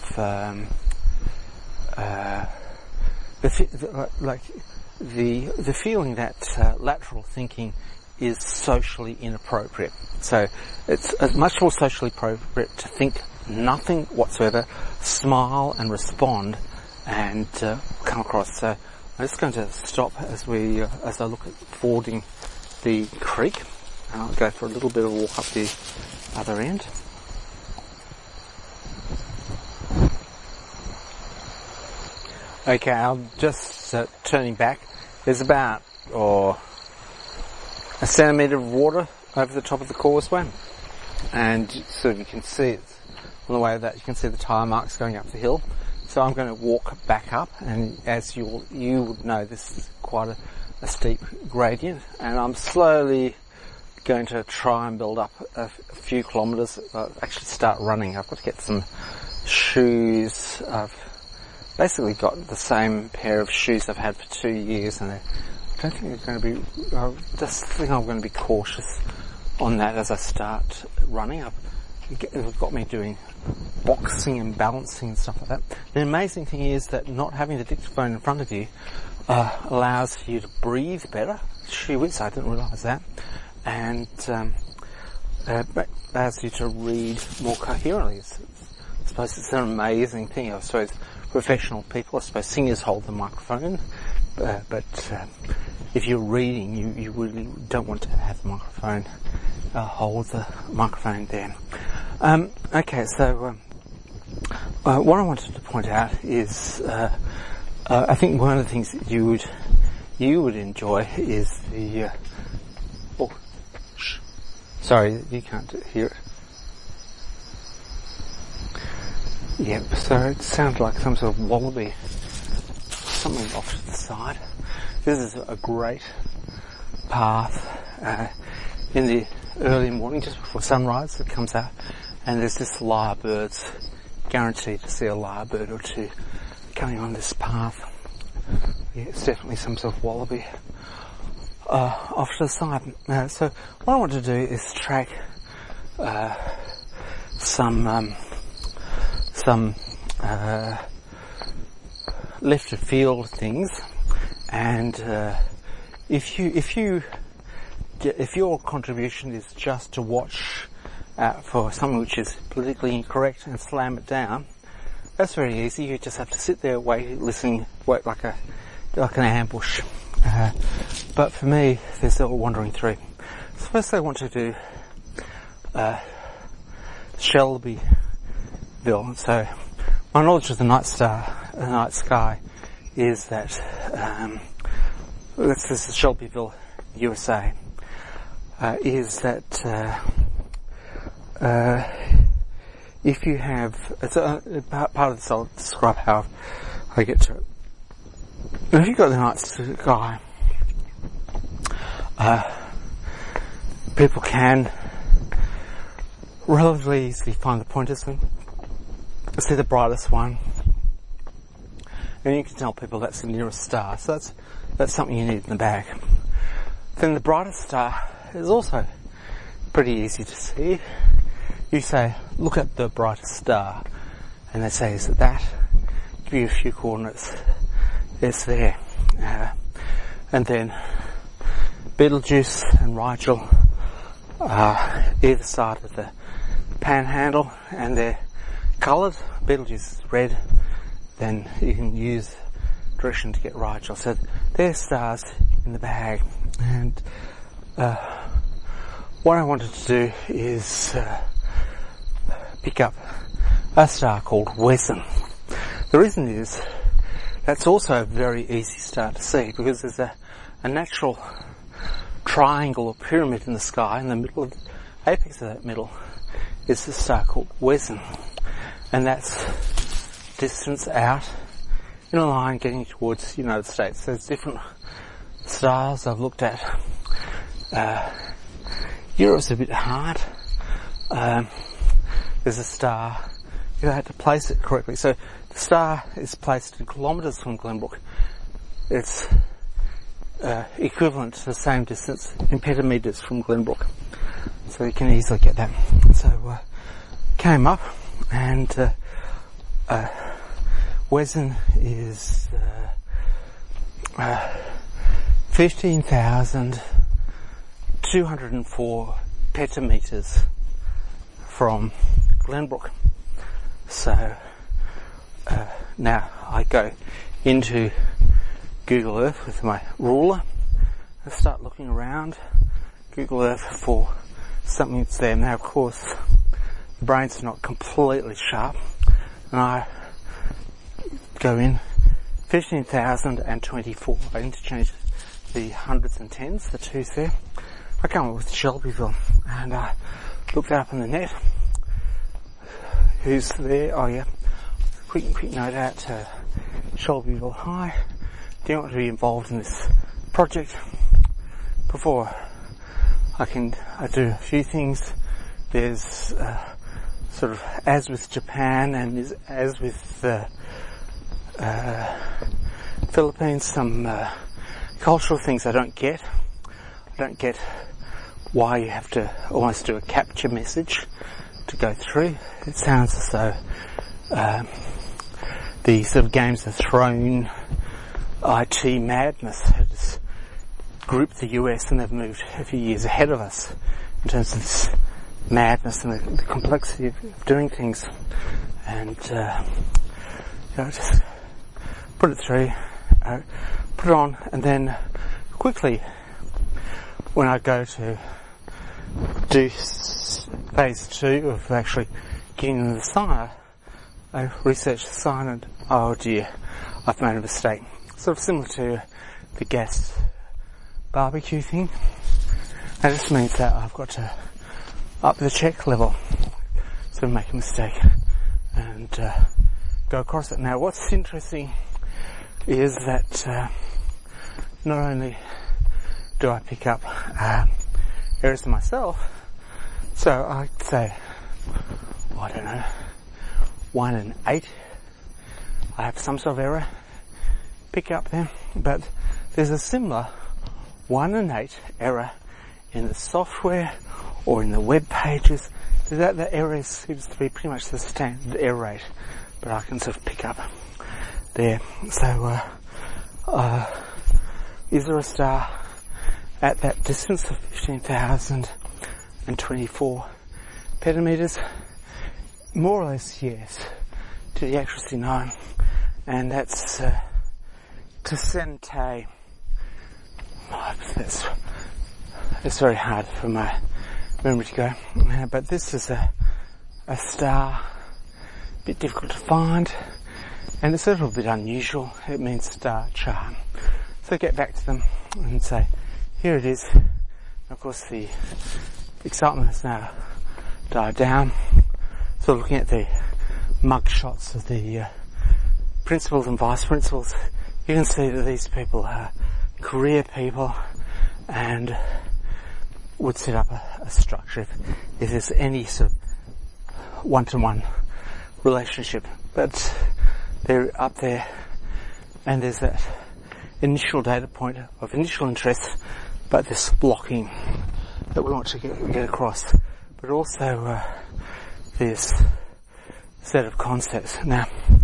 the feeling that lateral thinking is socially inappropriate. So it's much more socially appropriate to think nothing whatsoever, smile and respond, and come across. So I'm just going to stop as I look at fording the creek. And I'll go for a little bit of a walk up the other end. Okay, I'm just turning back. There's about a centimetre of water over the top of the causeway, and so you can see it on the way that you can see the tyre marks going up the hill. So I'm going to walk back up, and as you would know, this is quite a steep gradient, and I'm slowly going to try and build up a few kilometres. Actually start running. I've got to get some shoes. I've basically got the same pair of shoes I've had for 2 years, and I don't think they're going to be, I just think I'm going to be cautious on that as I start running. It's got me doing boxing and balancing and stuff like that. The amazing thing is that not having the dictaphone in front of you allows you to breathe better. Gee whiz, I didn't realise that. And allows you to read more coherently. I suppose it's an amazing thing. I suppose professional people, I suppose singers hold the microphone, but if you're reading, you really don't want to have the microphone hold the microphone there. Okay, so what I wanted to point out is I think one of the things that you would enjoy is the sorry, you can't hear it. Yep, so it sounds like some sort of wallaby, something off to the side. This is a great path in the early morning, just before sunrise. It comes out, and there's this lyrebirds. Guaranteed to see a lyrebird or two coming on this path. Yeah, it's definitely some sort of wallaby off to the side. So what I want to do is track some left of field things, and if your contribution is just to watch for something which is politically incorrect and slam it down, that's very easy. You just have to sit there, wait like an ambush. But for me, there's a wandering through. So first I want to do Shelbyville. So my knowledge of the night sky is that this is Shelbyville, USA. Is that if you have, it's part of this, I'll describe how I get to it. If you've got the night sky, people can relatively easily find the pointers and see the brightest one, and you can tell people that's the nearest star. So that's something you need in the bag. Then the brightest star is also pretty easy to see. You say, look at the brightest star, and they say, is it that? Give you a few coordinates. It's there. And then Betelgeuse and Rigel are either side of the panhandle, and they're coloured. Betelgeuse is red. Then you can use direction to get Rigel. So they're stars in the bag. And what I wanted to do is pick up a star called Wesen. The reason is that's also a very easy star to see, because there's a natural triangle or pyramid in the sky. In the middle, of the apex of that middle, is a star called Wesen, and that's distance out in a line getting towards the United States. There's different stars I've looked at. Europe's a bit hard. There's a star, you had to place it correctly. So the star is placed in kilometres from Glenbrook. It's equivalent to the same distance in petametres from Glenbrook. So you can easily get that. So came up, and Wesen is 15,204 petametres from Glenbrook. So now I go into Google Earth with my ruler and start looking around Google Earth for something that's there. Now, of course, the brain's not completely sharp, and I go in 15,024. I interchange the hundreds and tens, the twos there. I come up with Shelbyville, and I looked up on the net. Who's there? Oh yeah. Quick note out to Shelbyville High. Do you want to be involved in this project? Before I do a few things. There's sort of, as with Japan and as with the Philippines, some cultural things I don't get. I don't get why you have to almost do a capture message to go through. It sounds as though the sort of Games of Thrones IT madness has grouped the US, and they've moved a few years ahead of us in terms of this madness and the complexity of doing things. And just put it through, put it on, and then quickly, when I go to do phase 2 of actually getting into the sauna, I research the sauna, and oh dear, I've made a mistake. Sort of similar to the gas barbecue thing. That just means that I've got to up the check level, so make a mistake and go across it. Now, what's interesting is that not only do I pick up errors to myself, so I'd say, I don't know, 1 in 8, I have some sort of error pick up there, but there's a similar 1 in 8 error in the software or in the web pages. That the error seems to be pretty much the standard error rate, but I can sort of pick up there. So is there a star at that distance of 15,024 petametres? More or less, yes, to the accuracy known, and that's Tessentae. That's it's very hard for my memory to go. But this is a star, a bit difficult to find, and it's a little bit unusual. It means star charm. So get back to them and say, here it is. Of course, the excitement has now died down. So looking at the mug shots of the principals and vice principals, you can see that these people are career people and would set up a structure if there's any sort of one-to-one relationship. But they're up there, and there's that initial data point of initial interest, but this blocking that we want to get across, but also this set of concepts. Now,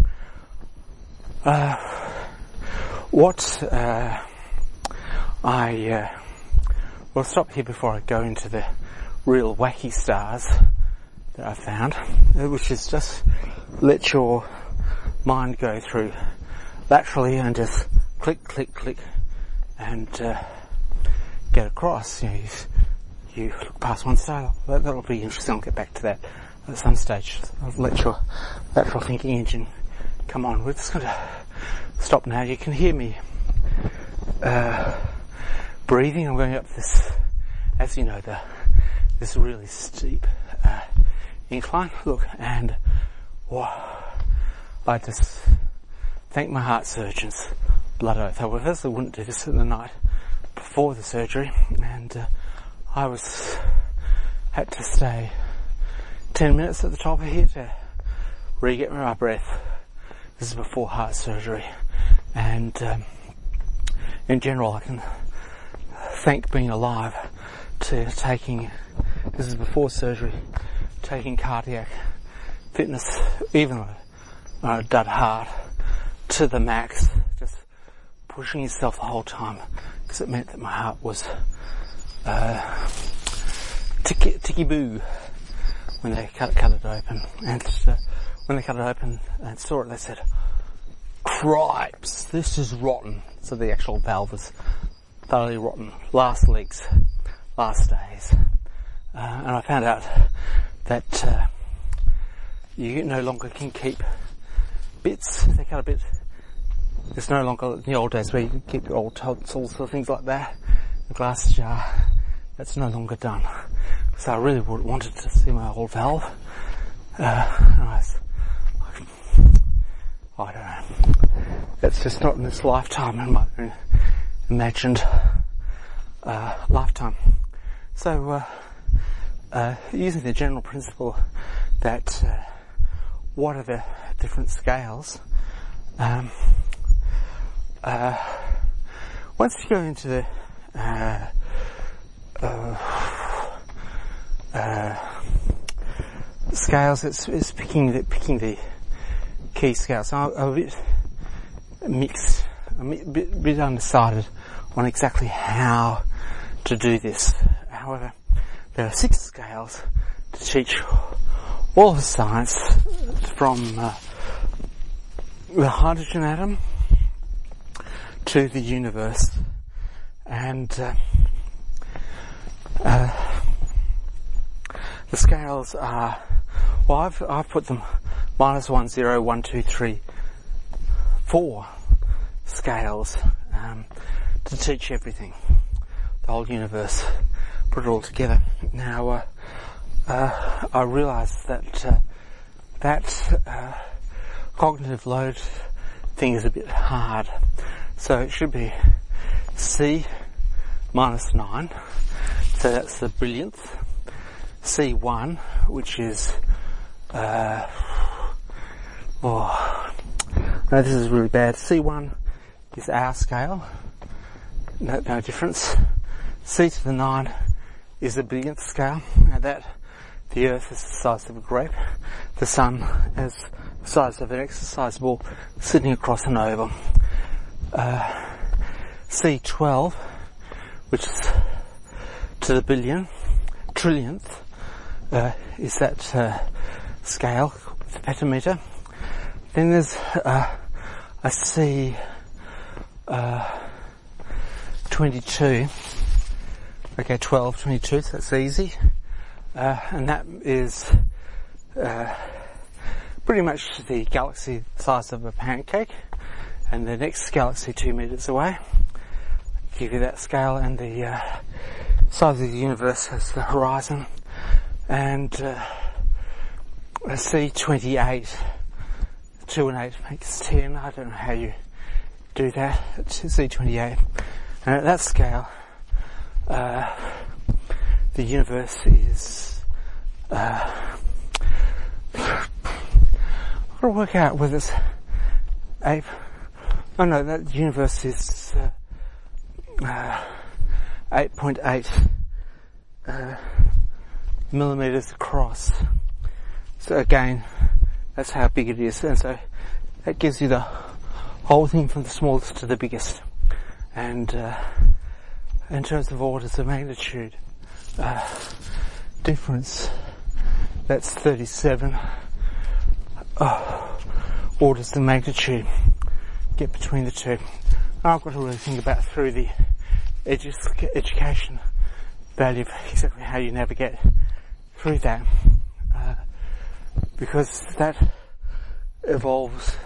I'll stop here before I go into the real wacky stars that I found, which is just let your mind go through laterally and just click, click, click, and get across. You look past one star. That'll be interesting. I'll get back to that at some stage. I'll let your lateral thinking engine come on. We're just going to stop now. You can hear me breathing. I'm going up this, as you know, this really steep incline. Look, and I just thank my heart surgeons, blood oath. However, I wouldn't do this in the night before the surgery, and I had to stay 10 minutes at the top of here to re-get my breath. This is before heart surgery, and in general I can thank being alive to taking, this is before surgery, taking cardiac fitness, even on a dud heart, to the max, just pushing yourself the whole time, because it meant that my heart was ticky-boo when they cut it open. And when they cut it open and saw it, they said, "Cripes, this is rotten." So the actual valve was thoroughly rotten. Last legs, last days. And I found out that you no longer can keep bits. If they cut a bit, it's no longer in the old days where you could keep your old tonsils or things like that in a glass jar. That's no longer done. So I really wanted to see my old valve. And I don't know. That's just not in this lifetime, in my own imagined lifetime. So using the general principle that what are the different scales, once you go into the scales, it's picking the key scales. So I'm a bit mixed. I'm a bit undecided on exactly how to do this. However, there are 6 scales to teach all the science, from the hydrogen atom to the universe, and the scales are, well, I've put them -1, 0, 1, 2, 3, 4 scales to teach everything, the whole universe, put it all together. Now, I realised that cognitive load thing is a bit hard, so it should be C -9, so that's the brilliance. C1, which is no, this is really bad. C1 is our scale, no difference. C to the 9 is the billionth scale, and that the Earth is the size of a grape, the Sun is the size of an exercise ball sitting across an oval. C12, which is to the trillionth, is that scale, the petameter. Then there's a C22, Okay, 1222, so that's easy. And that is pretty much the galaxy size of a pancake, and the next galaxy 2 meters away. Give you that scale, and the size of the universe as the horizon. And C28, 2 and 8 makes 10. I don't know how you do that. It's C28. And at that scale, the universe is, I've got to work out whether it's that universe is 8.8 millimeters across. So again, that's how big it is, and so that gives you the whole thing from the smallest to the biggest. And in terms of orders of magnitude difference, that's 37 orders of magnitude get between the two. I've got to really think about through the education value of exactly how you navigate through that, because that evolves,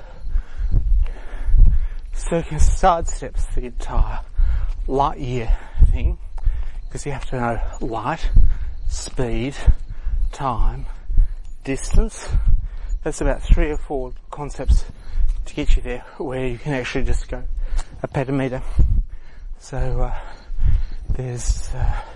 sidesteps the entire light year thing, because you have to know light, speed, time, distance. That's about 3 or 4 concepts to get you there, where you can actually just go a petameter. So there's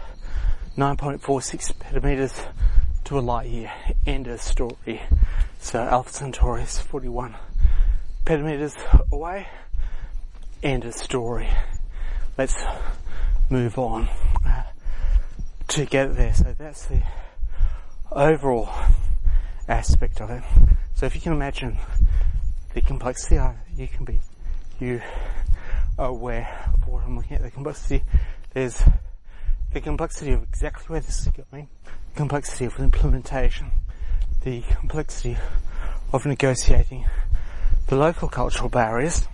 9.46 petameters to a light year. End of story. So Alpha Centauri is 41 petameters away. End of story. Let's move on to get there. So that's the overall aspect of it. So if you can imagine the complexity, you are aware of what I'm looking at. The complexity, there's the complexity of exactly where this is going, the complexity of implementation, the complexity of negotiating the local cultural barriers,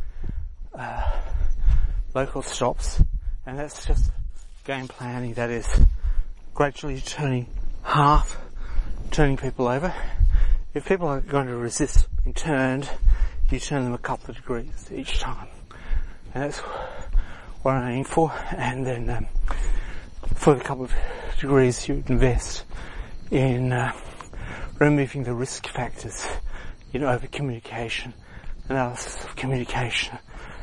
local stops, and that's just game planning. That is gradually turning people over. If people are going to resist being turned, you turn them a couple of degrees each time. And that's what I'm aiming for. And then for the couple of degrees you invest in removing the risk factors in over communication, analysis of communication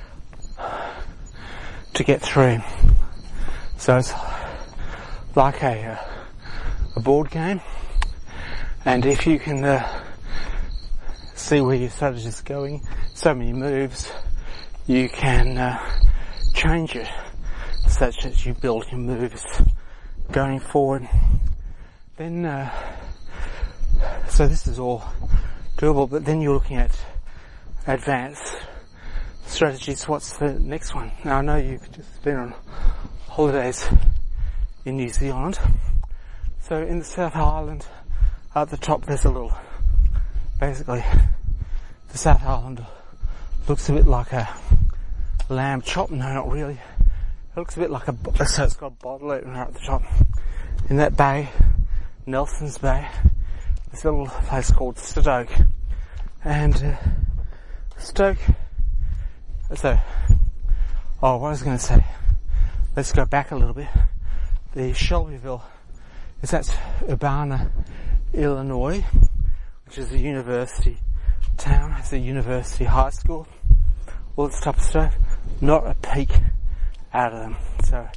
to get through. So it's like a board game, and if you can see where your strategy is going, so many moves, you can change it such that you build your moves going forward. Then so this is all doable, but then you're looking at advanced strategies. What's the next one? Now I know you've just been on holidays in New Zealand, so in the South Island at the top there's a little, basically the South Island looks a bit like a lamb chop. No, not really. It looks a bit like so it's got a bottle opener at the top. In that bay, Nelson's Bay, there's a little place called Stoke. And Stoke, so, what was I going to say? Let's go back a little bit. The Shelbyville, that's Urbana, Illinois, which is a university town. It's a university high school. All this type of stuff. Not a peak out of them. So,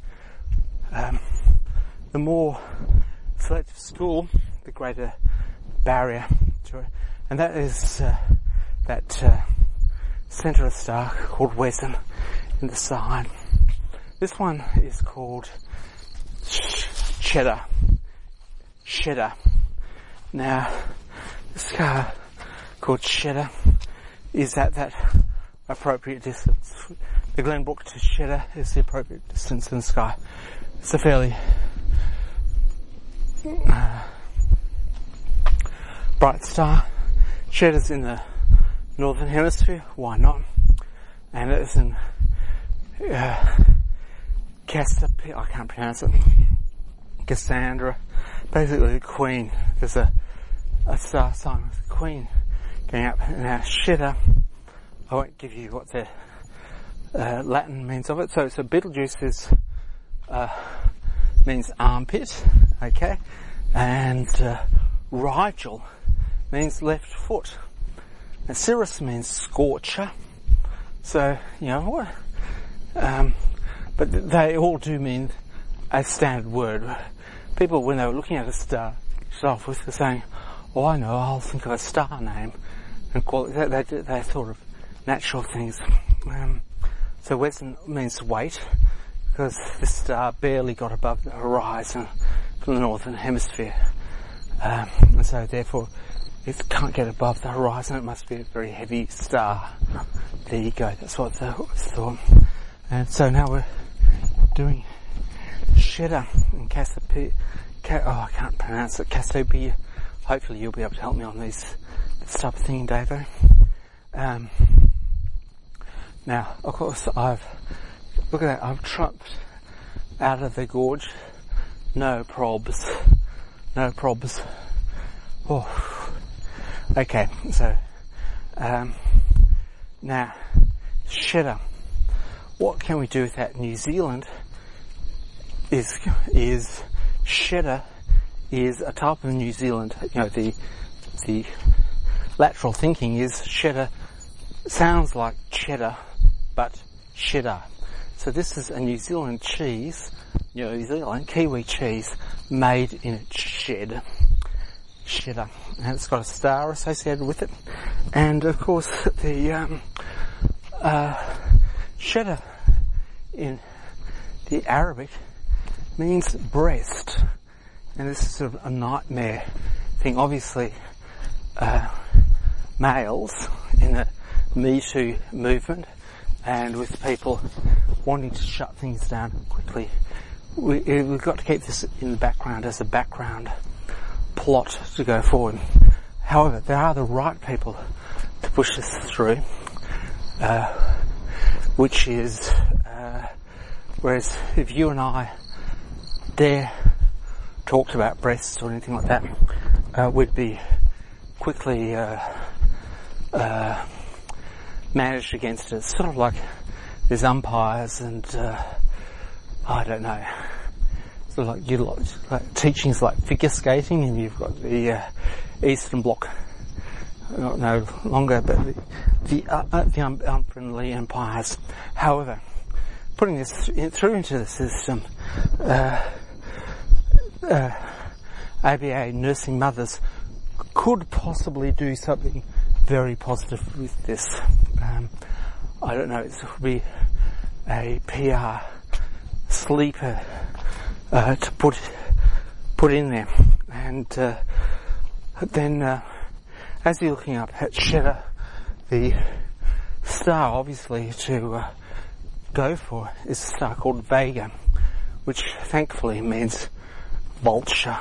the more selective school, the greater barrier to it. And that is that centre of star called Wesson in the side. This one is called Cheddar. Now, this star called Cheddar is at that appropriate distance. The Glenbrook to Cheddar is the appropriate distance in the sky. It's a fairly bright star. Cheddar's in the northern hemisphere. Why not? And it's in Cassiopeia, I can't pronounce it, Cassandra, basically the Queen. There's a star sign with the Queen going up. Now Sheta, I won't give you what the Latin means of it. So Betelgeuse is means armpit, okay, and Rigel means left foot, and Cirrus means scorcher. So you know what, but they all do mean a standard word. People, when they were looking at a star to start off with, were saying, "Oh, I know, I'll think of a star name," and call it. They're sort of natural things. So Western means weight, because the star barely got above the horizon from the northern hemisphere, and so therefore it can't get above the horizon. It must be a very heavy star. There you go. That's what they thought. And so now we're doing Sheta and Cassiopeia. I can't pronounce it. Cassiopeia. Hopefully you'll be able to help me on this type of thing, Davo. Now, of course, look at that, I've trumped out of the gorge. No probs. Oh. Okay, so, now, Sheta. What can we do with that? New Zealand is Sheta is a type of New Zealand. You know, the lateral thinking is Sheta sounds like cheddar, but cheddar. So this is a New Zealand cheese, New Zealand Kiwi cheese made in a shed. Cheddar. And it's got a star associated with it. And of course the cheddar in the Arabic means breast. And this is sort of a nightmare thing. Obviously males in the Me Too movement, and with people wanting to shut things down quickly, we've got to keep this in the background as a background plot to go forward. However, there are the right people to push this through, which is, whereas if you and I dare talked about breasts or anything like that, we'd be quickly managed against it. It's sort of like there's umpires and I don't know, sort of like teachings like figure skating, and you've got the Eastern Bloc no longer, but the unfriendly empires. However, putting this through into the system, ABA nursing mothers could possibly do something very positive with this. I don't know, it would be a PR sleeper to put in there. And then as you're looking up at Sheta, the star obviously to go for is a star called Vega, which thankfully means vulture.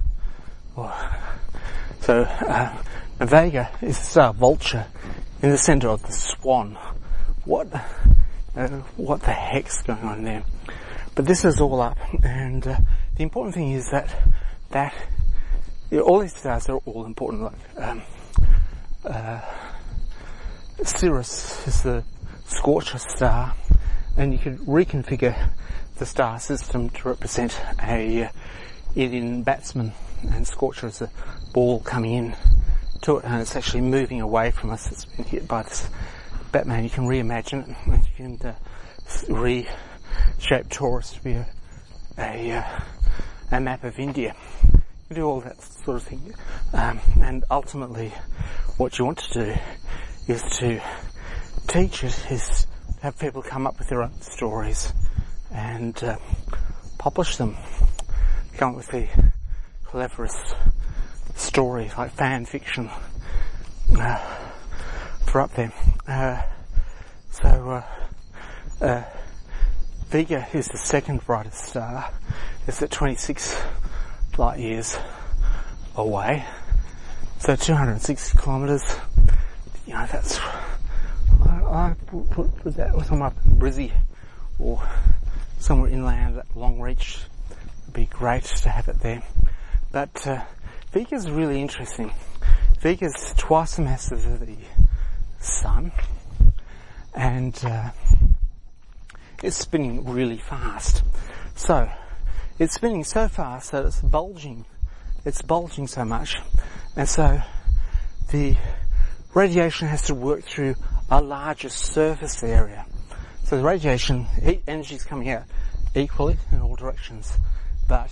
So Vega is the star vulture in the centre of the swan. What the heck's going on there? But this is all up, and the important thing is that all these stars are all important. Like Cirrus is the scorcher star, and you could reconfigure the star system to represent a Indian batsman, and scorcher is the ball coming in to it, and it's actually moving away from us. It's been hit by this Batman. You can reimagine it, and you can reshape Taurus to be a map of India. You do all that sort of thing, and ultimately what you want to do is to teach it, is have people come up with their own stories and publish them, come up with the cleverest story, like fan fiction, for up there. Vega is the second brightest star. It's at 26 light years away, so 260 kilometres. You know, I put that with them up in Brizzy, or somewhere inland at Longreach. It'd be great to have it there. But Vega's really interesting. Vega's twice the mass of the Sun, and it's spinning really fast. So it's spinning so fast that it's bulging. It's bulging so much, and so the radiation has to work through a larger surface area. So the radiation, heat energy is coming out equally in all directions, but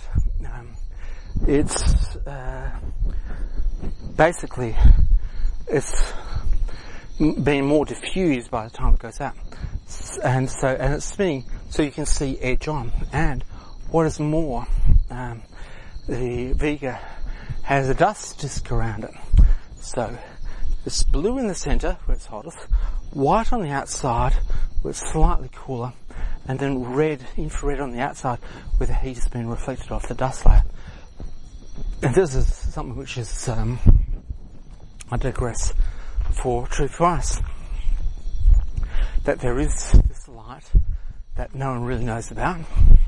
it's basically it's being more diffused by the time it goes out, and it's spinning so you can see edge on. And what is more, the Vega has a dust disk around it, so it's blue in the centre where it's hottest, white on the outside where it's slightly cooler, and then red, infrared on the outside where the heat has been reflected off the dust layer. And this is something which is, I digress, for true for us, that there is this light that no one really knows about,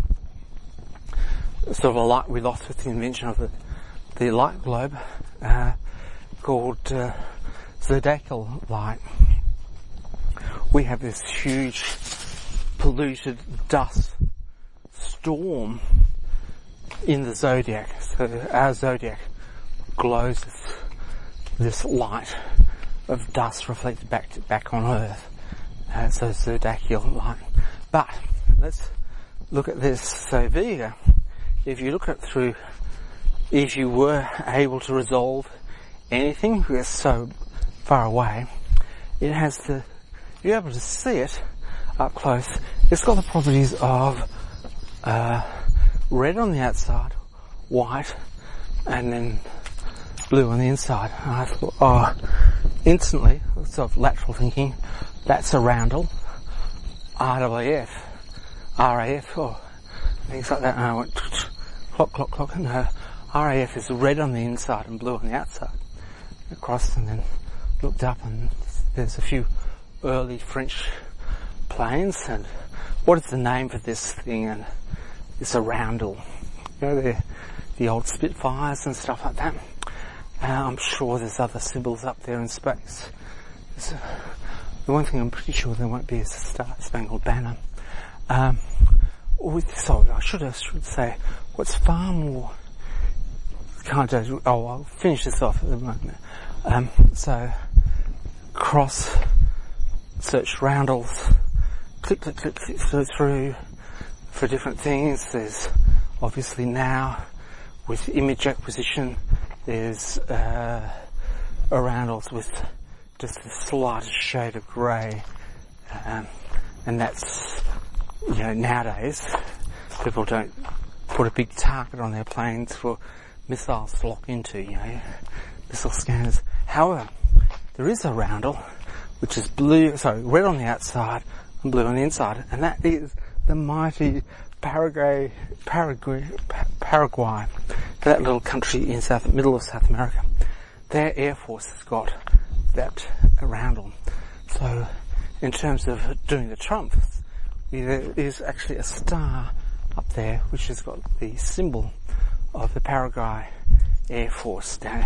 sort of a light we lost with the invention of the light globe, called zodiacal light. We have this huge polluted dust storm in the zodiac. So our zodiac glows this light of dust reflected back on Earth. So zodiacal light. But let's look at this. So Vega, if you look at it through, if you were able to resolve anything, because it's so far away, it has the, you're able to see it up close. It's got the properties of red on the outside, white, and then blue on the inside. And I thought, instantly, sort of lateral thinking, that's a roundel, RAF, things like that. And I went, clock, and RAF is red on the inside and blue on the outside. Across, and then looked up, and there's a few early French planes, and what is the name for this thing? And it's a roundel. You know, the old Spitfires and stuff like that. I'm sure there's other symbols up there in space. The one thing I'm pretty sure there won't be is the Star-Spangled Banner. I should say, what's far more, I'll finish this off at the moment. So, search roundels, click through for different things. There's obviously now, with image acquisition, there's roundels with just the slightest shade of grey, and that's, nowadays people don't put a big target on their planes for missiles to lock into, missile scanners. However, there is a roundel which is red on the outside and blue on the inside, and that is the mighty Paraguay, that little country in middle of South America. Their Air Force has got that roundel. So, in terms of doing the trumps, there is actually a star up there which has got the symbol of the Paraguay Air Force down.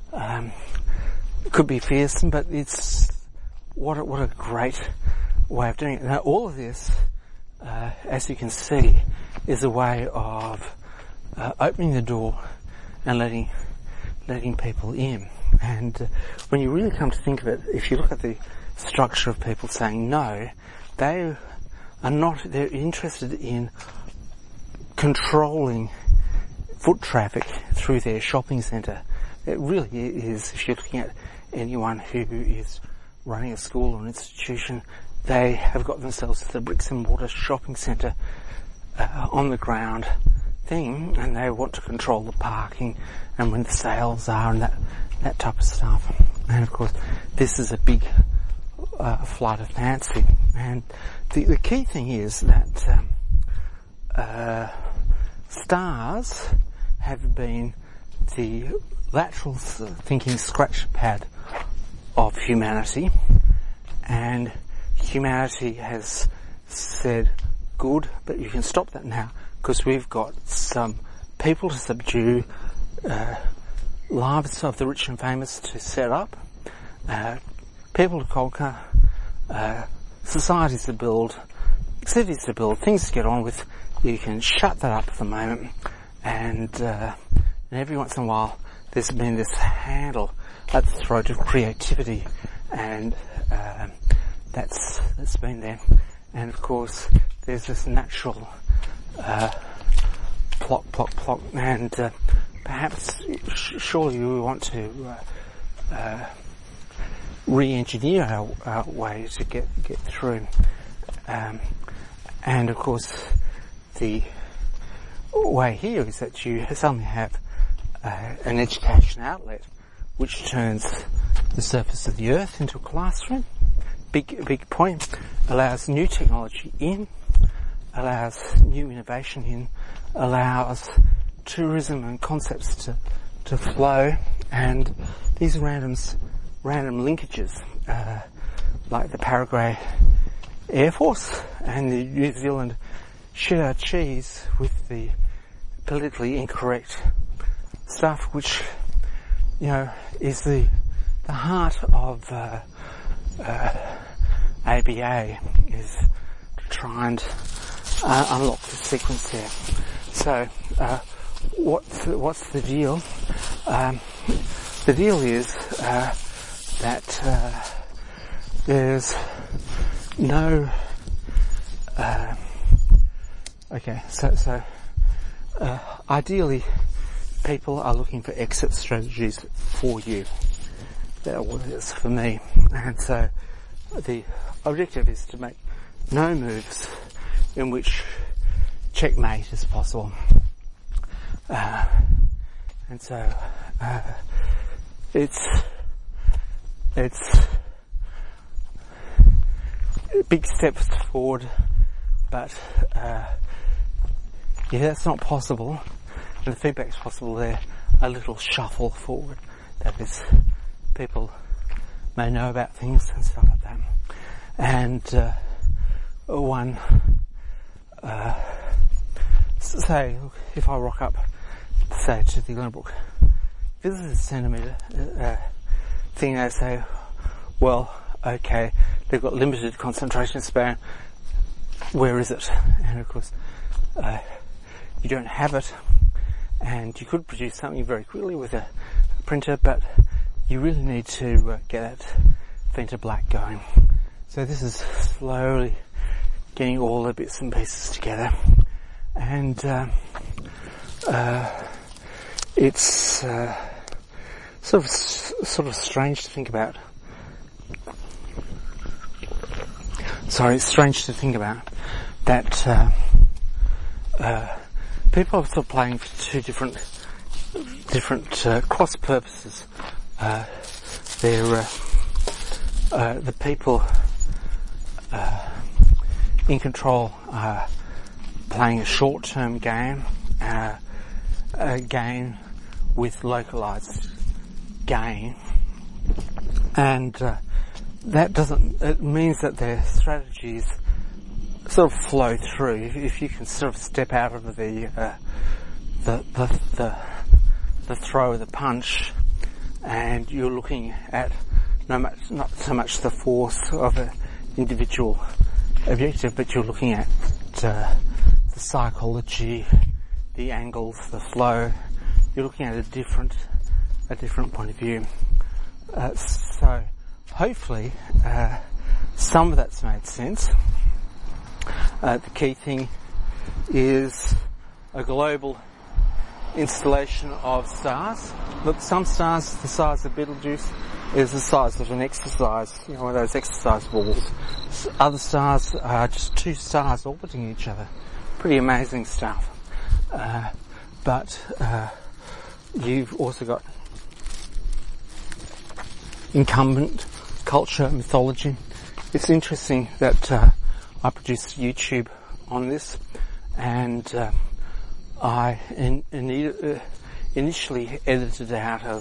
It could be fearsome, but it's what a great way of doing it. Now, all of this, as you can see, is a way of opening the door and letting people in. And when you really come to think of it, if you look at the structure of people saying no, they're interested in controlling foot traffic through their shopping centre. It really is, if you're looking at anyone who is running a school or an institution, they have got themselves the bricks and mortar shopping centre on the ground thing, and they want to control the parking and when the sales are and that type of stuff. And of course, this is a big flight of fancy. And the key thing is that stars have been the lateral thinking scratch pad of humanity, and humanity has said, good, but you can stop that now because we've got some people to subdue, lives of the rich and famous to set up, people to conquer, societies to build, cities to build, things to get on with. You can shut that up at the moment, and every once in a while there's been this handle at the throat of creativity, and that's been there. And of course there's this natural plot, and perhaps surely we want to re-engineer our way to get through, and of course the way here is that you suddenly have an education outlet which turns the surface of the earth into a classroom. Big point. Allows new technology in, allows new innovation in, allows tourism and concepts to flow, and these random linkages, like the Paraguay Air Force and the New Zealand cheddar cheese with the politically incorrect stuff, which, you know, is the heart of ABA, is to try and unlock the sequence here. So, what's the deal? The deal is that there's no. So ideally, people are looking for exit strategies for you. That's what it is for me. And so the objective is to make no moves in which checkmate is possible. And so it's big steps forward, but if that's not possible, and the feedback is possible there, a little shuffle forward. That is, people may know about things and stuff like that. And one, say, look, if I rock up, say, to the Glenbrook Visitor Centimetre thing, they say, well, okay, they've got limited concentration span, where is it? And of course, you don't have it, and you could produce something very quickly with a printer, but you really need to get that Venta Black going. So this is slowly getting all the bits and pieces together, and it's sort of strange to think about. It's strange to think about that people are sort of playing for two different cross purposes. They're the people in control are playing a short-term game, a game with localized gain, and it means that their strategies sort of flow through. If you can sort of step out of the throw of the punch, and you're looking at not so much the force of an individual objective, but you're looking at the psychology, the angles, the flow. You're looking at a different point of view. So hopefully some of that's made sense. The key thing is a global installation of stars. Look, some stars, the size of Betelgeuse, is the size of an exercise, one of those exercise balls. Other stars are just two stars orbiting each other. Pretty amazing stuff. But you've also got incumbent culture, mythology. It's interesting that I produced YouTube on this, and I initially edited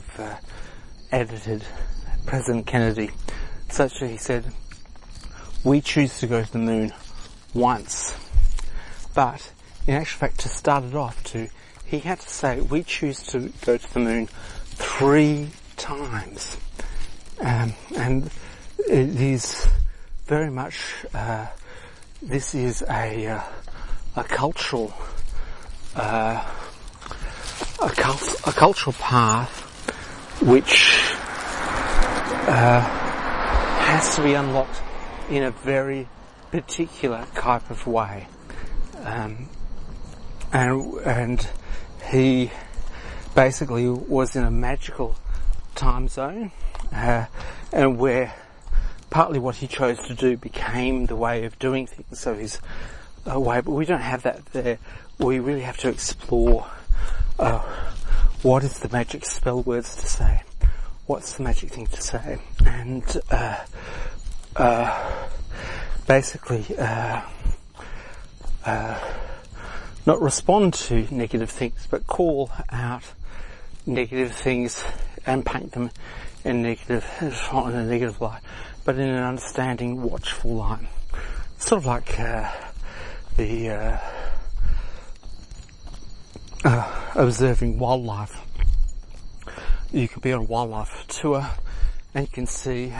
President Kennedy, such that he said, "We choose to go to the moon once." But in actual fact, to start it off, he had to say, we choose to go to the moon 3 times. And it is very much, this is a cultural, a cultural path which has to be unlocked in a very particular type of way. And he basically was in a magical time zone, and where partly what he chose to do became the way of doing things. So his way, but we don't have that there. We really have to explore what is the magic spell words to say, what's the magic thing to say, and basically not respond to negative things, but call out negative things and paint them in a negative light, but in an understanding, watchful light. Sort of like observing wildlife. You can be on a wildlife tour and you can see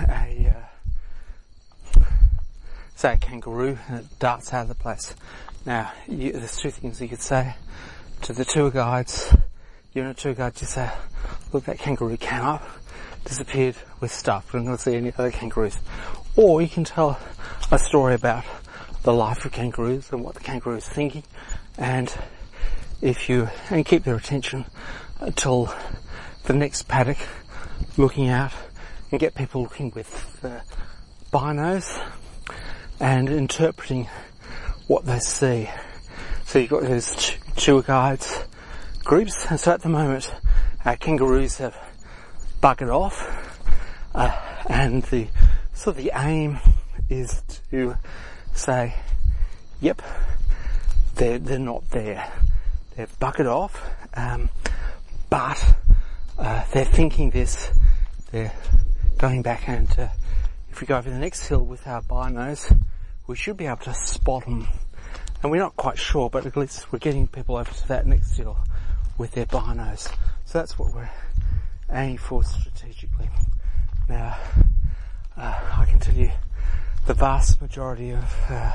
say a kangaroo, and it darts out of the place. Now, there's 2 things you could say to the tour guides. You're in a tour guide, you say, look, that kangaroo came up, disappeared with stuff, we're not going to see any other kangaroos. Or you can tell a story about the life of kangaroos and what the kangaroo is thinking, and keep their attention until the next paddock, looking out, and get people looking with binos and interpreting what they see. So you've got those tour guides groups, and so at the moment kangaroos have buggered off, and the aim is to say, yep, they're not there. They've buggered off, but they're thinking this. They're going back, and if we go over the next hill with our binos, we should be able to spot them. And we're not quite sure, but at least we're getting people over to that next hill with their binos. So that's what we're aiming for strategically. Now, I can tell you the vast majority of,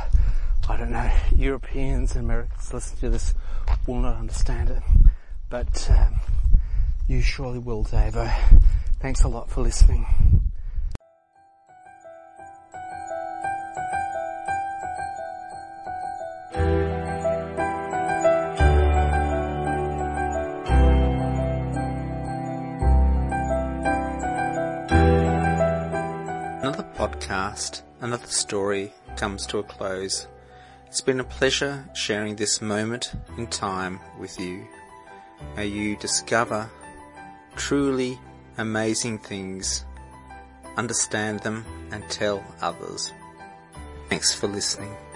Europeans and Americans listening to this will not understand it. But you surely will, Davo. Thanks a lot for listening. Another podcast, another story comes to a close. It's been a pleasure sharing this moment in time with you. May you discover truly amazing things, understand them, and tell others. Thanks for listening.